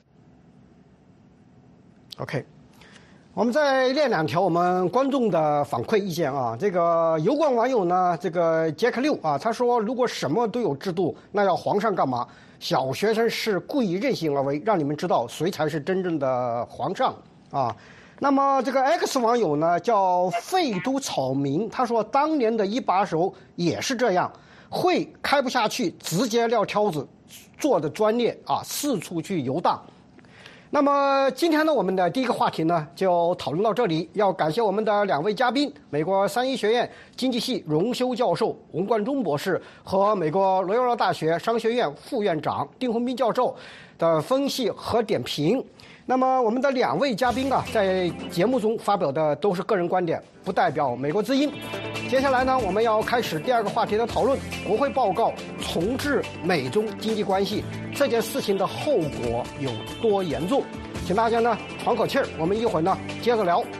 Speaker 1: OK。我们再列两条我们观众的反馈意见啊。这个油管网友呢，这个杰克六啊，他说如果什么都有制度，那要皇上干嘛？小学生是故意任性而为，让你们知道谁才是真正的皇上啊。那么这个 X 网友呢叫废都草民，他说当年的一把手也是这样，会开不下去，直接撂挑子，做的专业啊，四处去游荡。那么今天呢，我们的第一个话题呢就讨论到这里。要感谢我们的两位嘉宾，美国三一学院经济系荣休教授洪冠中博士和美国罗尤拉大学商学院副院长丁宏斌教授的分析和点评。那么我们的两位嘉宾啊，在节目中发表的都是个人观点，不代表美国之音。接下来呢，我们要开始第二个话题的讨论。国会报告重置美中经济关系这件事情的后果有多严重？请大家呢喘口气儿，我们一会儿呢接着聊。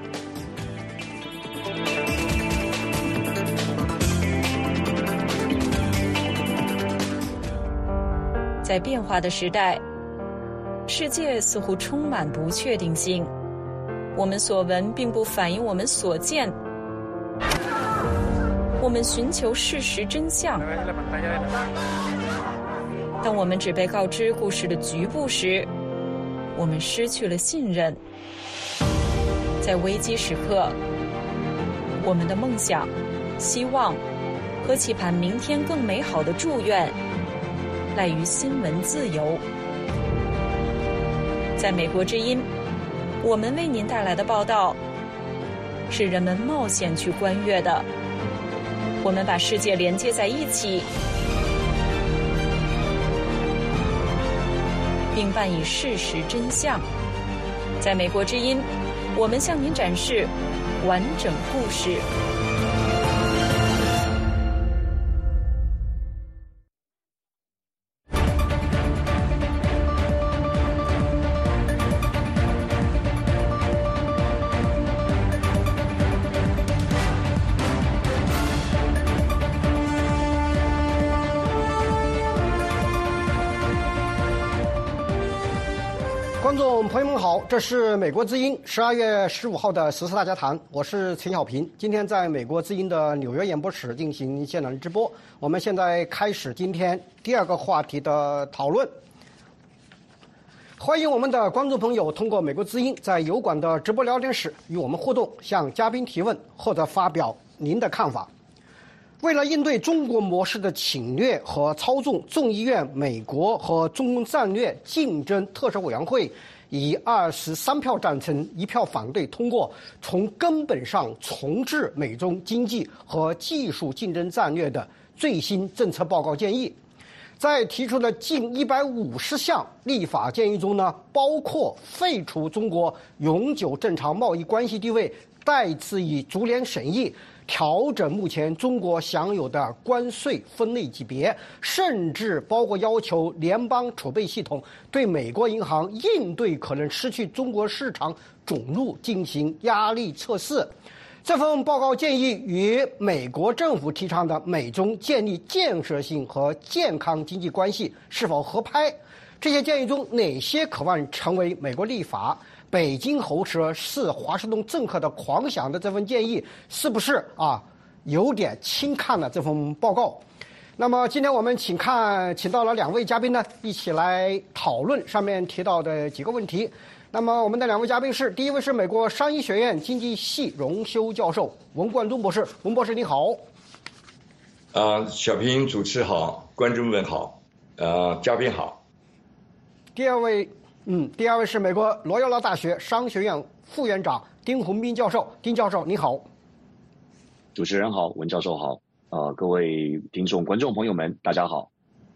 Speaker 5: 在变化的时代，世界似乎充满不确定性。 我们所闻并不反映我们所见。我们寻求事实真相。当我们只被告知故事的局部时，我们失去了信任。在危机时刻，我们的梦想、希望和期盼明天更美好的祝愿，赖于新闻自由。在美国之音，我们为您带来的报道，是人们冒险去观阅的。我们把世界连接在一起，并伴以事实真相。在美国之音，我们向您展示完整故事。
Speaker 1: 观众朋友们好，这是美国之音十二月十五号的时事大家谈，我是陈小平。今天在美国之音的纽约演播室进行现场直播。我们现在开始今天第二个话题的讨论。欢迎我们的观众朋友通过美国之音在油管的直播聊天室与我们互动，向嘉宾提问或者发表您的看法。为了应对中国模式的侵略和操纵，众议院美国和中共战略竞争特设委员会以二十三票赞成、一票反对通过从根本上重置美中经济和技术竞争战略的最新政策报告建议。在提出的近一百五十项立法建议中呢，包括废除中国永久正常贸易关系地位，代之以逐年审议，调整目前中国享有的关税分类级别，甚至包括要求联邦储备系统对美国银行应对可能失去中国市场准入进行压力测试。这份报告建议与美国政府提倡的美中建立建设性和健康经济关系是否合拍？这些建议中哪些渴望成为美国立法？北京喉舌是华盛顿政客的狂想的这份建议，是不是啊有点轻看了这份报告？那么今天我们请看，请到了两位嘉宾呢，一起来讨论上面提到的几个问题。那么我们的两位嘉宾是，第一位是美国商医学院经济系荣休教授文冠中博士，文博士你好。
Speaker 4: 啊、呃，小平主持好，观众们好，呃，嘉宾好。
Speaker 1: 第二位。嗯，第二位是美国罗耀拉大学商学院副院长丁宏斌教授，丁教授你好。
Speaker 2: 主持人好，文教授好，呃，各位听众、观众朋友们，大家好。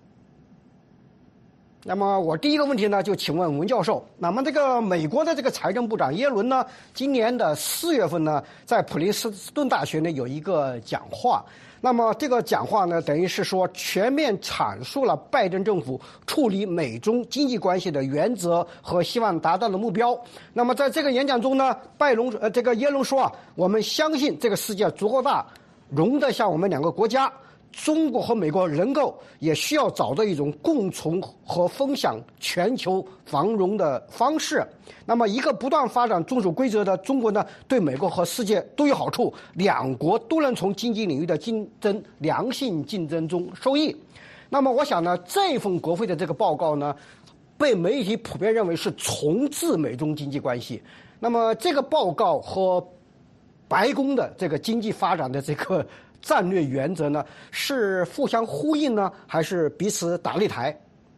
Speaker 1: 那么我第一个问题呢，就请问文教授，那么这个美国的这个财政部长耶伦呢，今年的四月份呢，在普林斯顿大学呢有一个讲话。那么这个讲话呢，等于是说全面阐述了拜登政府处理美中经济关系的原则和希望达到的目标。那么在这个演讲中呢，拜隆呃这个耶伦说啊，我们相信这个世界足够大，容得下我们两个国家。中国和美国能够也需要找到一种共存和分享全球繁荣的方式。那么一个不断发展遵守规则的中国呢，对美国和世界都有好处，两国都能从经济领域的竞争良性竞争中受益。那么我想呢，这份国会的这个报告呢，被媒体普遍认为是重置美中经济关系。那么这个报告和白宫的这个经济发展的这个战略原则呢，是互相呼应呢，还是彼此打擂台？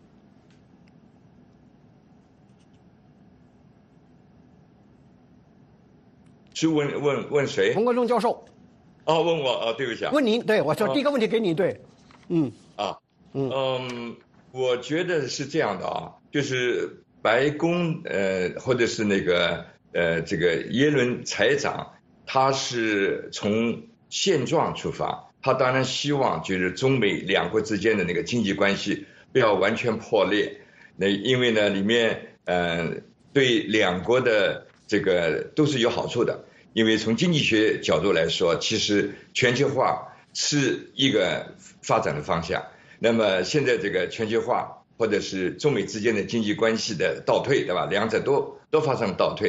Speaker 4: 是问问问谁？
Speaker 1: 文冠中教授。
Speaker 4: 哦，问我哦，对不起啊。
Speaker 1: 问您，对我说第一个问题给你，对，嗯
Speaker 4: 啊，
Speaker 1: 嗯
Speaker 4: 嗯，我觉得是这样的啊，就是白宫呃，或者是那个呃，这个耶伦财长，他是从现状出发，他当然希望就是中美两国之间的那个经济关系不要完全破裂。那因为呢，里面呃对两国的这个都是有好处的。因为从经济学角度来说，其实全球化是一个发展的方向。那么现在这个全球化或者是中美之间的经济关系的倒退，对吧？两者都都发生了倒退。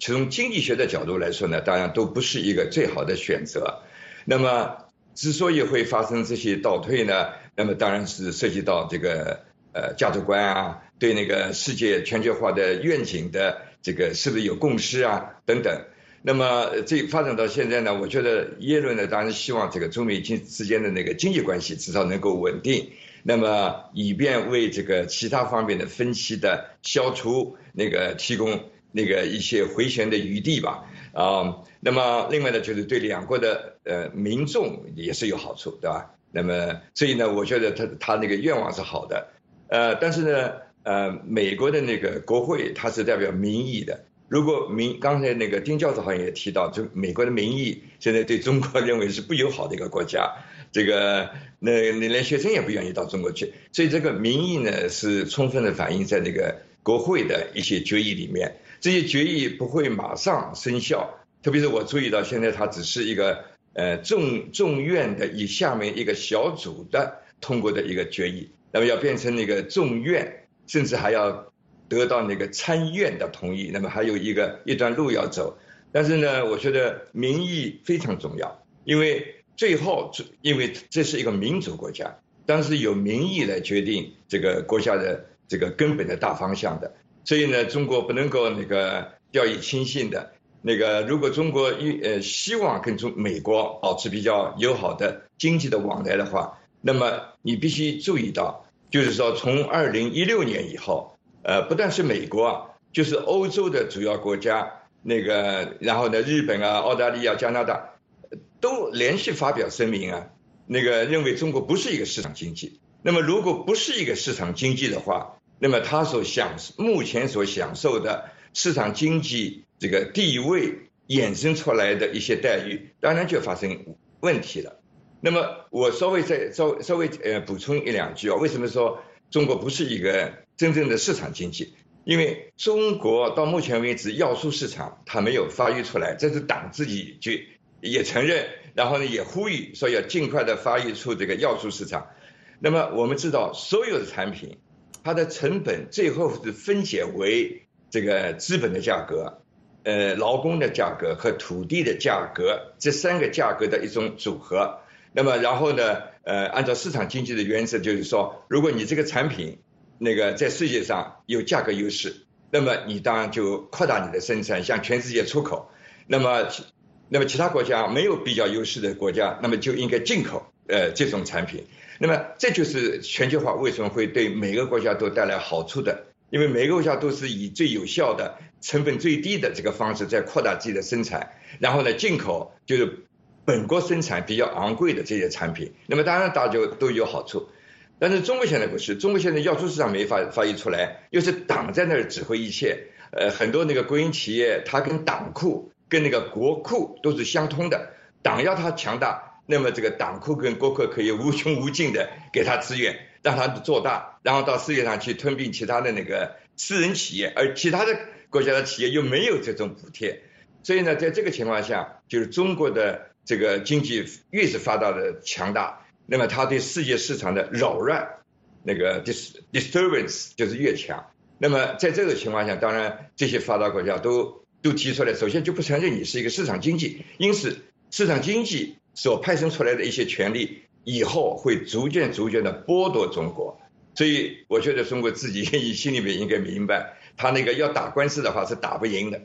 Speaker 4: 从经济学的角度来说呢，当然都不是一个最好的选择。那么之所以会发生这些倒退呢，那么当然是涉及到这个呃价值观啊，对那个世界全球化的愿景的这个是不是有共识啊等等。那么这发展到现在呢，我觉得耶伦呢当然希望这个中美经之间的那个经济关系至少能够稳定，那么以便为这个其他方面的分歧的消除那个提供那个一些回旋的余地吧。啊，那么另外呢，就是对两国的呃民众也是有好处，对吧？那么所以呢，我觉得他他那个愿望是好的，呃，但是呢，呃，美国的那个国会它是代表民意的。如果民刚才那个丁教授好像也提到，就美国的民意现在对中国认为是不友好的一个国家，这个那那连学生也不愿意到中国去，所以这个民意呢是充分的反映在那个国会的一些决议里面。这些决议不会马上生效，特别是我注意到现在它只是一个呃众众院的以下面一个小组的通过的一个决议，那么要变成那个众院，甚至还要得到那个参院的同意，那么还有一个一段路要走。但是呢，我觉得民意非常重要，因为最后因为这是一个民主国家，当时有民意来决定这个国家的这个根本的大方向的。所以呢，中国不能够那个掉以轻心的。那个，如果中国呃希望跟中美国保持比较友好的经济的往来的话，那么你必须注意到，就是说从二零一六年以后，呃，不但是美国啊，就是欧洲的主要国家，那个然后呢，日本啊、澳大利亚、加拿大都连续发表声明啊，那个认为中国不是一个市场经济。那么如果不是一个市场经济的话，那么他所享目前所享受的市场经济这个地位衍生出来的一些待遇，当然就发生问题了。那么我稍微再稍稍微呃补充一两句啊，为什么说中国不是一个真正的市场经济？因为中国到目前为止要素市场它没有发育出来，这是党自己就也承认，然后呢也呼吁说要尽快的发育出这个要素市场。那么我们知道所有的产品，它的成本最后是分解为这个资本的价格、呃劳工的价格和土地的价格这三个价格的一种组合。那么然后呢，呃，按照市场经济的原则，就是说，如果你这个产品那个在世界上有价格优势，那么你当然就扩大你的生产，向全世界出口。那么，那么其他国家没有比较优势的国家，那么就应该进口呃这种产品。那么这就是全球化为什么会对每个国家都带来好处的，因为每个国家都是以最有效的、成本最低的这个方式在扩大自己的生产，然后呢，进口就是本国生产比较昂贵的这些产品。那么当然大家就都有好处，但是中国现在不是，中国现在要素市场没发发育出来，又是党在那儿指挥一切，呃，很多那个国营企业，它跟党库、跟那个国库都是相通的，党要它强大。那么这个党库跟国库可以无穷无尽的给他资源，让他做大，然后到世界上去吞并其他的那个私人企业，而其他的国家的企业又没有这种补贴。所以呢，在这个情况下，就是中国的这个经济越是发达的强大，那么它对世界市场的扰乱，那个 disturbance 就是越强。那么在这个情况下，当然这些发达国家都都提出来，首先就不承认你是一个市场经济，因此市场经济所派生出来的一些权利，以后会逐渐逐渐的剥夺中国。所以我觉得中国自己心里面应该明白，他那个要打官司的话是打不赢的。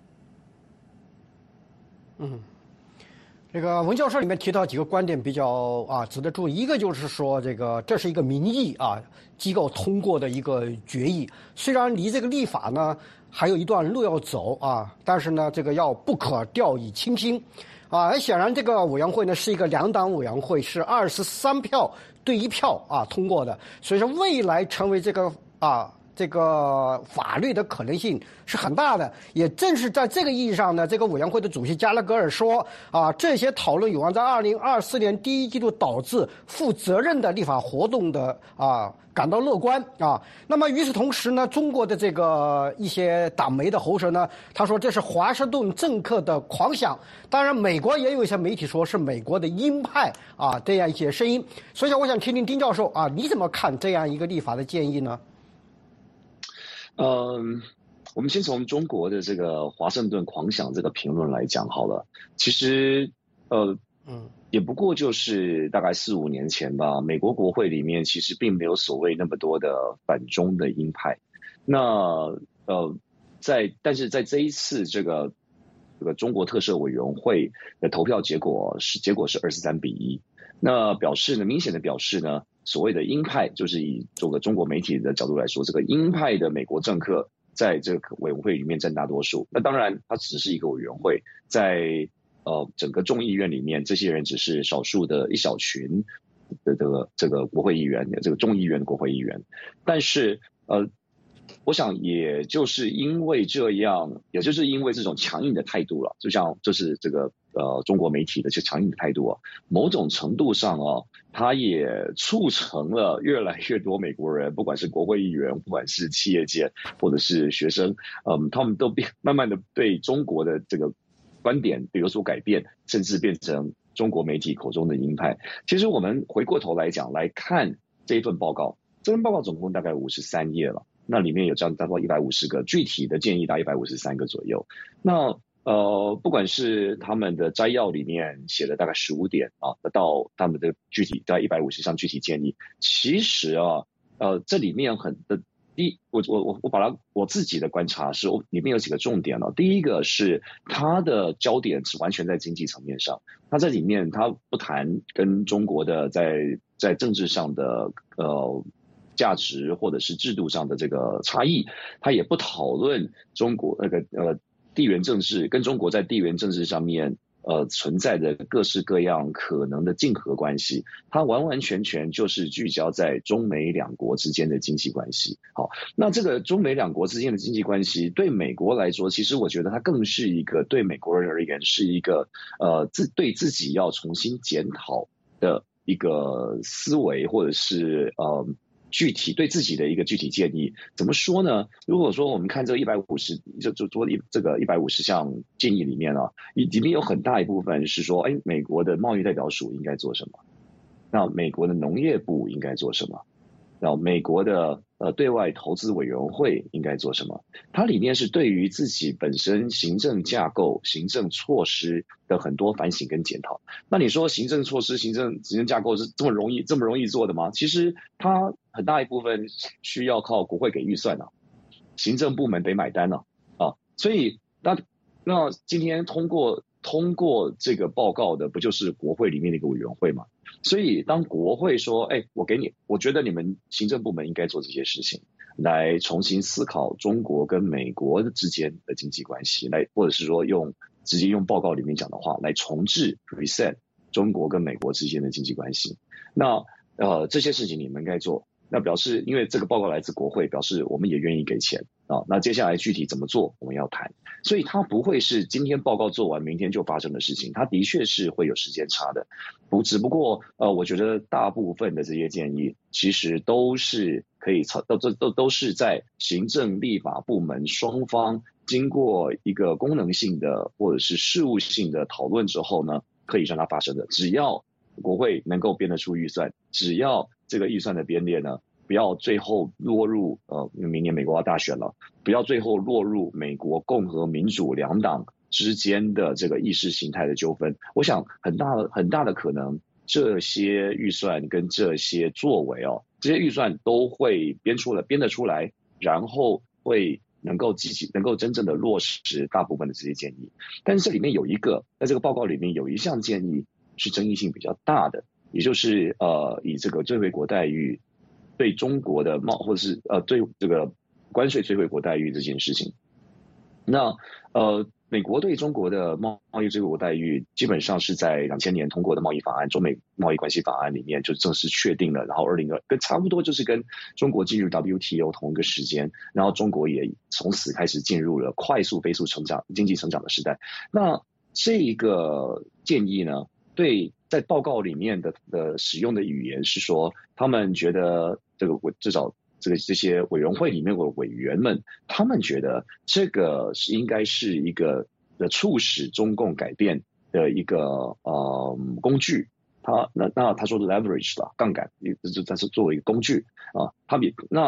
Speaker 1: 嗯，这个文教授里面提到几个观点比较啊值得注意，一个就是说这个这是一个民意啊机构通过的一个决议，虽然离这个立法呢还有一段路要走啊，但是呢这个要不可掉以轻心。啊，而显然这个委员会呢是一个两党委员会，是二十三票对一票啊通过的，所以说未来成为这个啊这个法律的可能性是很大的。也正是在这个意义上呢，这个委员会的主席加拉格尔说啊，这些讨论有望在二零二四年第一季度导致负责任的立法活动的啊感到乐观啊。那么与此同时呢，中国的这个一些党媒的喉舌呢，他说这是华盛顿政客的狂想。当然，美国也有一些媒体说是美国的鹰派啊这样一些声音。所以我想听听丁教授啊，你怎么看这样一个立法的建议呢？
Speaker 2: 嗯， 我们先从中国的这个华盛顿狂想这个评论来讲好了。其实，呃，嗯，也不过就是大概四五年前吧，美国国会里面其实并没有所谓那么多的反中的鹰派。那呃，在但是在这一次这个这个中国特赦委员会的投票结果是结果是二十三比一，那表示呢，明显的表示呢，所谓的鹰派，就是以这个中国媒体的角度来说，这个鹰派的美国政客在这个委员会里面占大多数。那当然，它只是一个委员会，在呃整个众议院里面，这些人只是少数的一小群的这个这个国会议员，这个众议院的国会议员。但是呃。我想，也就是因为这样，也就是因为这种强硬的态度了，就像就是这个呃中国媒体的这强硬的态度啊，某种程度上啊，它也促成了越来越多美国人，不管是国会议员，不管是企业界或者是学生，嗯，他们都变慢慢的对中国的这个观点有所改变，甚至变成中国媒体口中的鹰派。其实我们回过头来讲来看这一份报告，这份报告总共大概五十三页了。那里面有这样达到一百五十个具体的建议，达一百五十三个左右。那呃，不管是他们的摘要里面写了大概十五点啊，到他们的具体在一百五十项具体建议，其实啊，呃，这里面很的第我我我我把它我自己的观察是，里面有几个重点了。第一个是它的焦点是完全在经济层面上，它在里面它不谈跟中国的在在政治上的呃。价值或者是制度上的这个差异，他也不讨论中国那个呃地缘政治跟中国在地缘政治上面呃存在的各式各样可能的竞合关系，它完完全全就是聚焦在中美两国之间的经济关系。好，那这个中美两国之间的经济关系对美国来说，其实我觉得它更是一个对美国人而言是一个呃自对自己要重新检讨的一个思维，或者是呃。具体对自己的一个具体建议，怎么说呢？如果说我们看这个一百五十，就就做一这个一百五十项建议里面啊，里面有很大一部分是说，哎，美国的贸易代表署应该做什么？那美国的农业部应该做什么？然后美国的呃对外投资委员会应该做什么？它里面是对于自己本身行政架构、行政措施的很多反省跟检讨。那你说行政措施、行政行政架构是这么容易这么容易做的吗？其实它很大一部分需要靠国会给预算啊，行政部门得买单啊啊，所以那那今天通过通过这个报告的不就是国会里面的一个委员会吗？所以当国会说，哎，我给你，我觉得你们行政部门应该做这些事情，来重新思考中国跟美国之间的经济关系，来或者是说用直接用报告里面讲的话来重置 reset 中国跟美国之间的经济关系。那呃这些事情你们应该做，那表示因为这个报告来自国会，表示我们也愿意给钱啊。那接下来具体怎么做我们要谈，所以它不会是今天报告做完明天就发生的事情，它的确是会有时间差的。不只不过呃我觉得大部分的这些建议其实都是可以都都都都是在行政立法部门双方经过一个功能性的或者是事务性的讨论之后呢，可以让它发生的。只要国会能够编得出预算，只要这个预算的编列呢不要最后落入呃明年美国要大选了，不要最后落入美国共和民主两党之间的这个意识形态的纠纷。我想很大很大的可能这些预算跟这些作为哦，这些预算都会编出来编得出来，然后会能够积极能够真正的落实大部分的这些建议。但是这里面有一个，在这个报告里面有一项建议是争议性比较大的，也就是呃以这个最惠国待遇对中国的贸或者是呃对这个关税最惠国待遇这件事情。那呃美国对中国的贸易最惠国待遇基本上是在两千年通过的贸易法案中美贸易关系法案里面就正式确定了，然后二零二跟差不多就是跟中国进入 W T O 同一个时间，然后中国也从此开始进入了快速飞速成长经济成长的时代。那这一个建议呢，对在报告里面的的使用的语言是说，他们觉得这个至少这个这些委员会里面的委员们，他们觉得这个是应该是一个的促使中共改变的一个呃工具。他那那他说的 leverage 了杠杆，这这是作为一个工具啊。他比那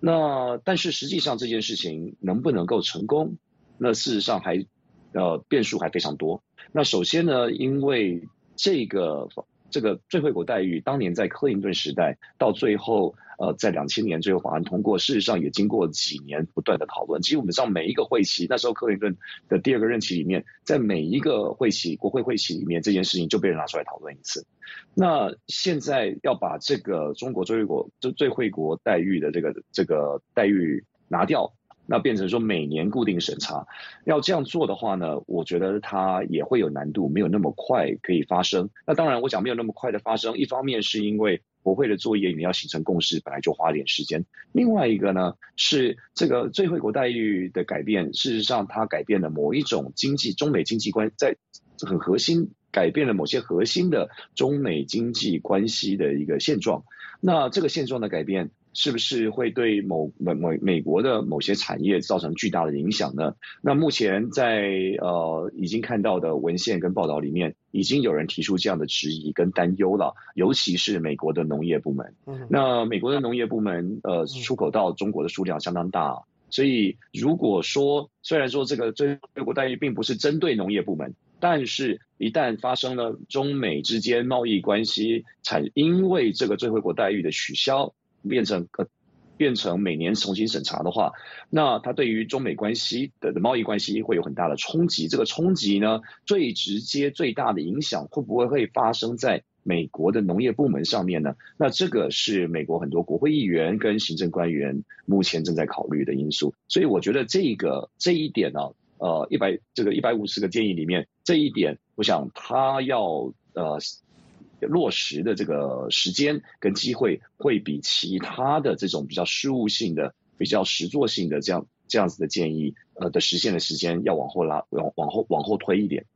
Speaker 2: 那但是实际上这件事情能不能够成功，那事实上还呃变数还非常多。那首先呢，因为这个这个最惠国待遇当年在克林顿时代到最后呃在两千年最后法案通过，事实上也经过几年不断的讨论，基本上每一个会期，那时候克林顿的第二个任期里面，在每一个会期国会会期里面，这件事情就被人拿出来讨论一次。那现在要把这个中国最惠国就最惠国待遇的这个这个待遇拿掉，那变成说每年固定审查，要这样做的话呢，我觉得它也会有难度，没有那么快可以发生。那当然我讲没有那么快的发生，一方面是因为国会的作业你要形成共识本来就花点时间，另外一个呢是这个最惠国待遇的改变，事实上它改变了某一种经济中美经济关在很核心改变了某些核心的中美经济关系的一个现状。那这个现状的改变是不是会对某美美美国的某些产业造成巨大的影响呢？那目前在呃已经看到的文献跟报道里面，已经有人提出这样的质疑跟担忧了，尤其是美国的农业部门。那美国的农业部门呃出口到中国的数量相当大，所以如果说虽然说这个最惠国待遇并不是针对农业部门，但是一旦发生了中美之间贸易关系产因为这个最惠国待遇的取消变成呃变成每年重新审查的话，那它对于中美关系的贸易关系会有很大的冲击。这个冲击呢，最直接最大的影响会不会会发生在美国的农业部门上面呢？那这个是美国很多国会议员跟行政官员目前正在考虑的因素。所以我觉得这个这一点呢，呃，一百这个一百五十个建议里面，这一点我想他要呃。落实的这个时间跟机会会比其他的这种比较事务性的、比较实作性的这样这样子的建议，呃的实现的时间要往后拉、往往后往后推一点。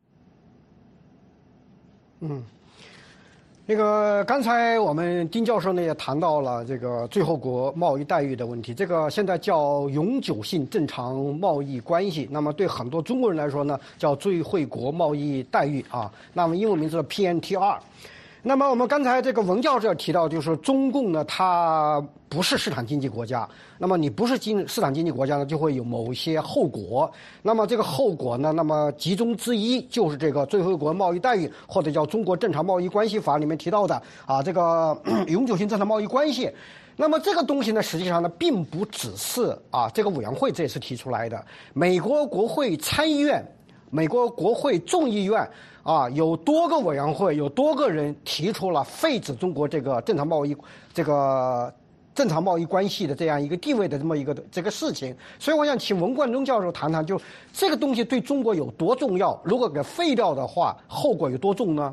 Speaker 1: 嗯，那个刚才我们丁教授呢也谈到了这个最惠国贸易待遇的问题，这个现在叫永久性正常贸易关系，那么对很多中国人来说呢叫最惠国贸易待遇啊，那么英文名字叫 P N T R。那么我们刚才这个文教授提到，就是中共呢，它不是市场经济国家。那么你不是经市场经济国家呢，就会有某些后果。那么这个后果呢，那么其中之一就是这个最惠国贸易待遇，或者叫中国正常贸易关系法里面提到的啊，这个永久性正常贸易关系。那么这个东西呢，实际上呢，并不只是啊，这个委员会这次提出来的，美国国会参议院、美国国会众议院。啊，有多个委员会，有多个人提出了废止中国这个正常贸易、这个正常贸易关系的这样一个地位的这么一个这个事情。所以我想请文冠中教授谈谈，就这个东西对中国有多重要？如果给废掉的话，后果有多重呢？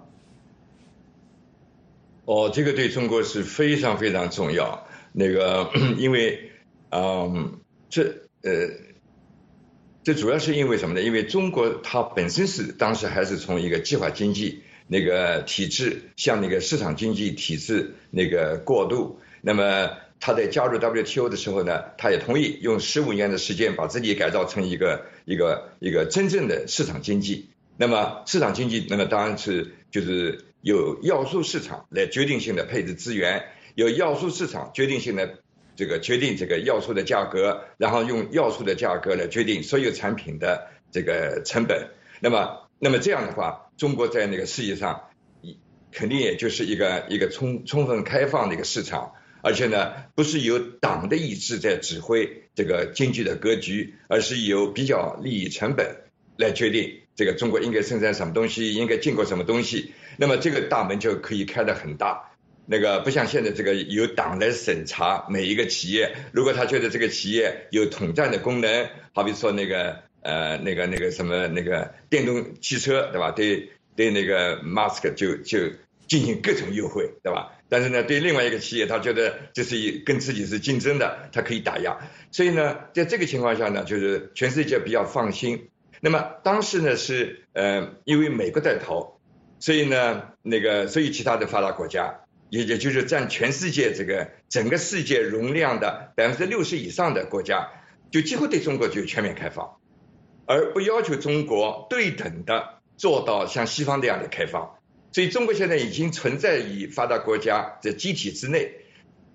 Speaker 4: 哦，这个对中国是非常非常重要。那个，因为，嗯，这呃。这主要是因为什么呢？因为中国它本身是当时还是从一个计划经济那个体制向那个市场经济体制那个过渡。那么它在加入 W T O 的时候呢，它也同意用十五年的时间把自己改造成一个一个一个真正的市场经济。那么市场经济，那么当然是就是有要素市场来决定性的配置资源，有要素市场决定性的。这个决定这个要素的价格，然后用要素的价格来决定所有产品的这个成本。那么，那么这样的话，中国在那个世界上，肯定也就是一个一个充充分开放的一个市场，而且呢，不是由党的意志在指挥这个经济的格局，而是由比较利益成本来决定这个中国应该生产什么东西，应该进口什么东西。那么这个大门就可以开得很大。那个不像现在这个由党来审查每一个企业，如果他觉得这个企业有统战的功能，好比说那个呃那个那个什么那个电动汽车，对吧？对对，那个 Musk 就就进行各种优惠，对吧？但是呢，对另外一个企业，他觉得这是跟自己是竞争的，他可以打压。所以呢，在这个情况下呢，就是全世界比较放心。那么当时呢是呃因为美国带头，所以呢那个所以其他的发达国家。也也就是占全世界这个整个世界容量的百分之六十以上的国家，就几乎对中国就全面开放，而不要求中国对等的做到像西方这样的开放。所以中国现在已经存在于发达国家的机体之内，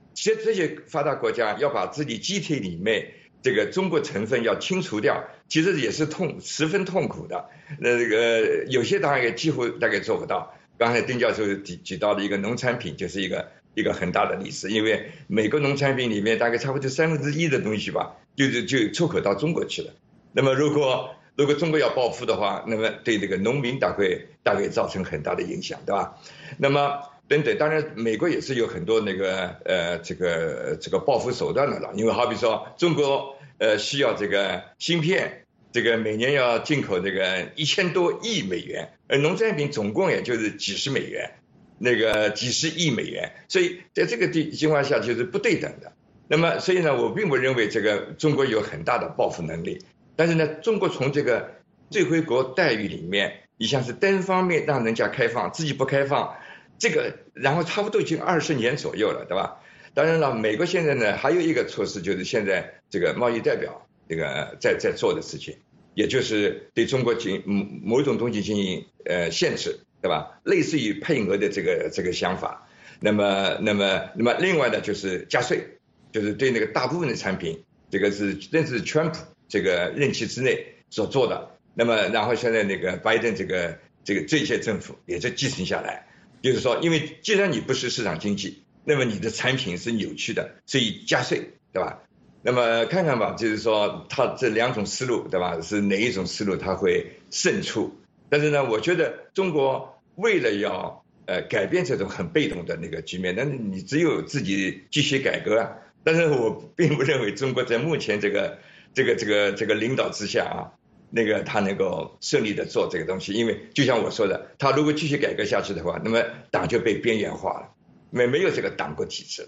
Speaker 4: 其实这些发达国家要把自己机体里面这个中国成分要清除掉，其实也是痛十分痛苦的。那这个有些当然也几乎大概做不到。刚才丁教授提举到的一个农产品就是一个一个很大的例子，因为每个农产品里面大概差不多三分之一的东西吧，就就就出口到中国去了。那么如果如果中国要报复的话，那么对这个农民大概大概造成很大的影响，对吧？那么等等，当然美国也是有很多那个呃这个这个报复手段的了，因为好比说中国呃需要这个芯片。这个每年要进口这个一千多亿美元，而农产品总共也就是几十美元，那个几十亿美元，所以在这个地情况下就是不对等的。那么，所以呢，我并不认为这个中国有很大的报复能力，但是呢，中国从这个最惠国待遇里面，你像是单方面让人家开放，自己不开放，这个然后差不多已经二十年左右了，对吧？当然了，美国现在呢还有一个措施，就是现在这个贸易代表。这个在在做的事情，也就是对中国进某种东西进行呃限制，对吧？类似于配额的这个这个想法。那么那么那么另外呢就是加税，就是对那个大部分的产品，这个是认识川普这个任期之内所做的。那么然后现在那个拜登这个这个这些政府也就继承下来，就是说，因为既然你不是市场经济，那么你的产品是扭曲的，所以加税，对吧？那么看看吧，就是说他这两种思路，对吧？是哪一种思路他会胜出？但是呢，我觉得中国为了要呃改变这种很被动的那个局面，那你只有自己继续改革啊。但是我并不认为中国在目前这个这个这个这个领导之下啊，那个他能够顺利的做这个东西，因为就像我说的，他如果继续改革下去的话，那么党就被边缘化了，没没有这个党国体制了。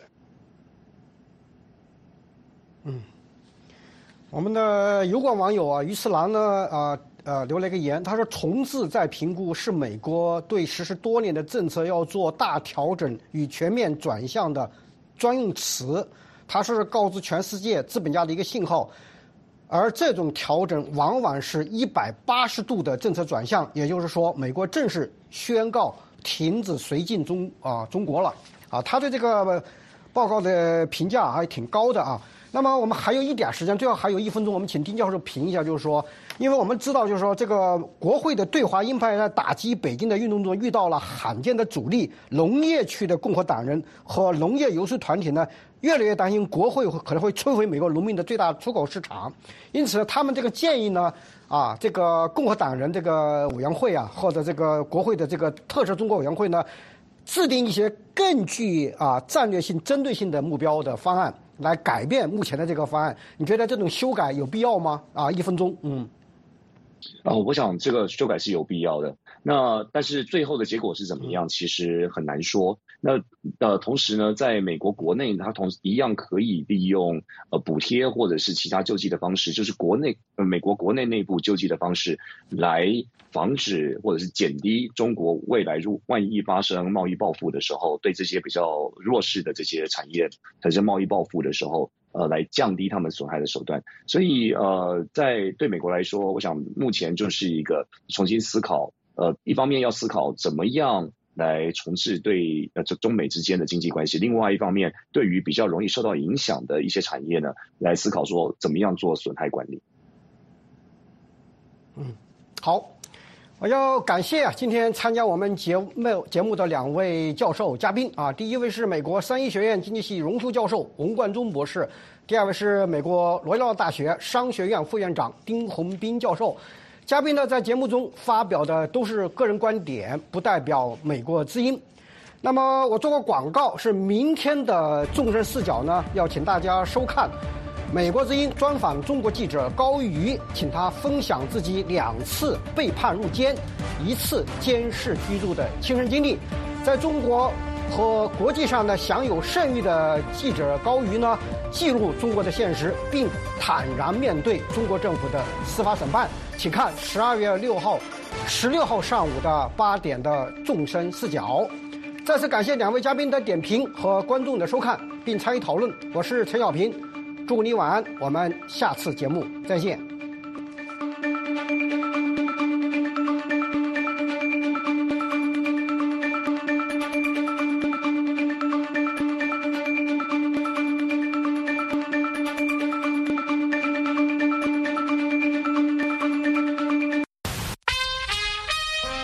Speaker 1: 嗯，我们的油管网友啊，于次郎呢，啊呃留了一个言，他说重置再评估是美国对实施多年的政策要做大调整与全面转向的专用词，它是告知全世界资本家的一个信号，而这种调整往往是一百八十度的政策转向，也就是说，美国正式宣告停止绥靖中啊中国了啊，他对这个报告的评价还挺高的啊。那么我们还有一点时间，最后还有一分钟，我们请丁教授评一下，就是说，因为我们知道，就是说这个国会的对华鹰派在打击北京的运动中遇到了罕见的阻力，农业区的共和党人和农业游说团体呢，越来越担心国会可能会摧毁美国农民的最大出口市场，因此他们这个建议呢，啊，这个共和党人这个委员会啊，或者这个国会的这个特赦中国委员会呢，制定一些更具啊战略性、针对性的目标的方案。来改变目前的这个方案，你觉得这种修改有必要吗？啊，一分钟，嗯，
Speaker 2: 啊，我想这个修改是有必要的。那但是最后的结果是怎么样，其实很难说。那呃，同时呢，在美国国内，它同时一样可以利用呃补贴或者是其他救济的方式，就是国内呃美国国内内部救济的方式，来防止或者是减低中国未来如万一发生贸易报复的时候，对这些比较弱势的这些产业产生贸易报复的时候，呃，来降低他们损害的手段。所以呃，在对美国来说，我想目前就是一个重新思考。呃，一方面要思考怎么样来重置对呃这中美之间的经济关系，另外一方面对于比较容易受到影响的一些产业呢，来思考说怎么样做损害管理。
Speaker 1: 嗯，好，我要感谢啊今天参加我们节目节目的两位教授嘉宾啊，第一位是美国三一学院经济系荣休教授翁冠中博士，第二位是美国罗伊奥大学商学院副院长丁宏斌教授。嘉宾呢在节目中发表的都是个人观点，不代表美国之音。那么我做个广告，是明天的众生视角呢，要请大家收看美国之音专访中国记者高瑜，请他分享自己两次被判入监、一次监视居住的亲身经历。在中国和国际上呢享有盛誉的记者高瑜呢，记录中国的现实，并坦然面对中国政府的司法审判。请看十二月六号、十六号上午的八点的众生视角。再次感谢两位嘉宾的点评和观众的收看并参与讨论。我是陈小平，祝你晚安，我们下次节目再见。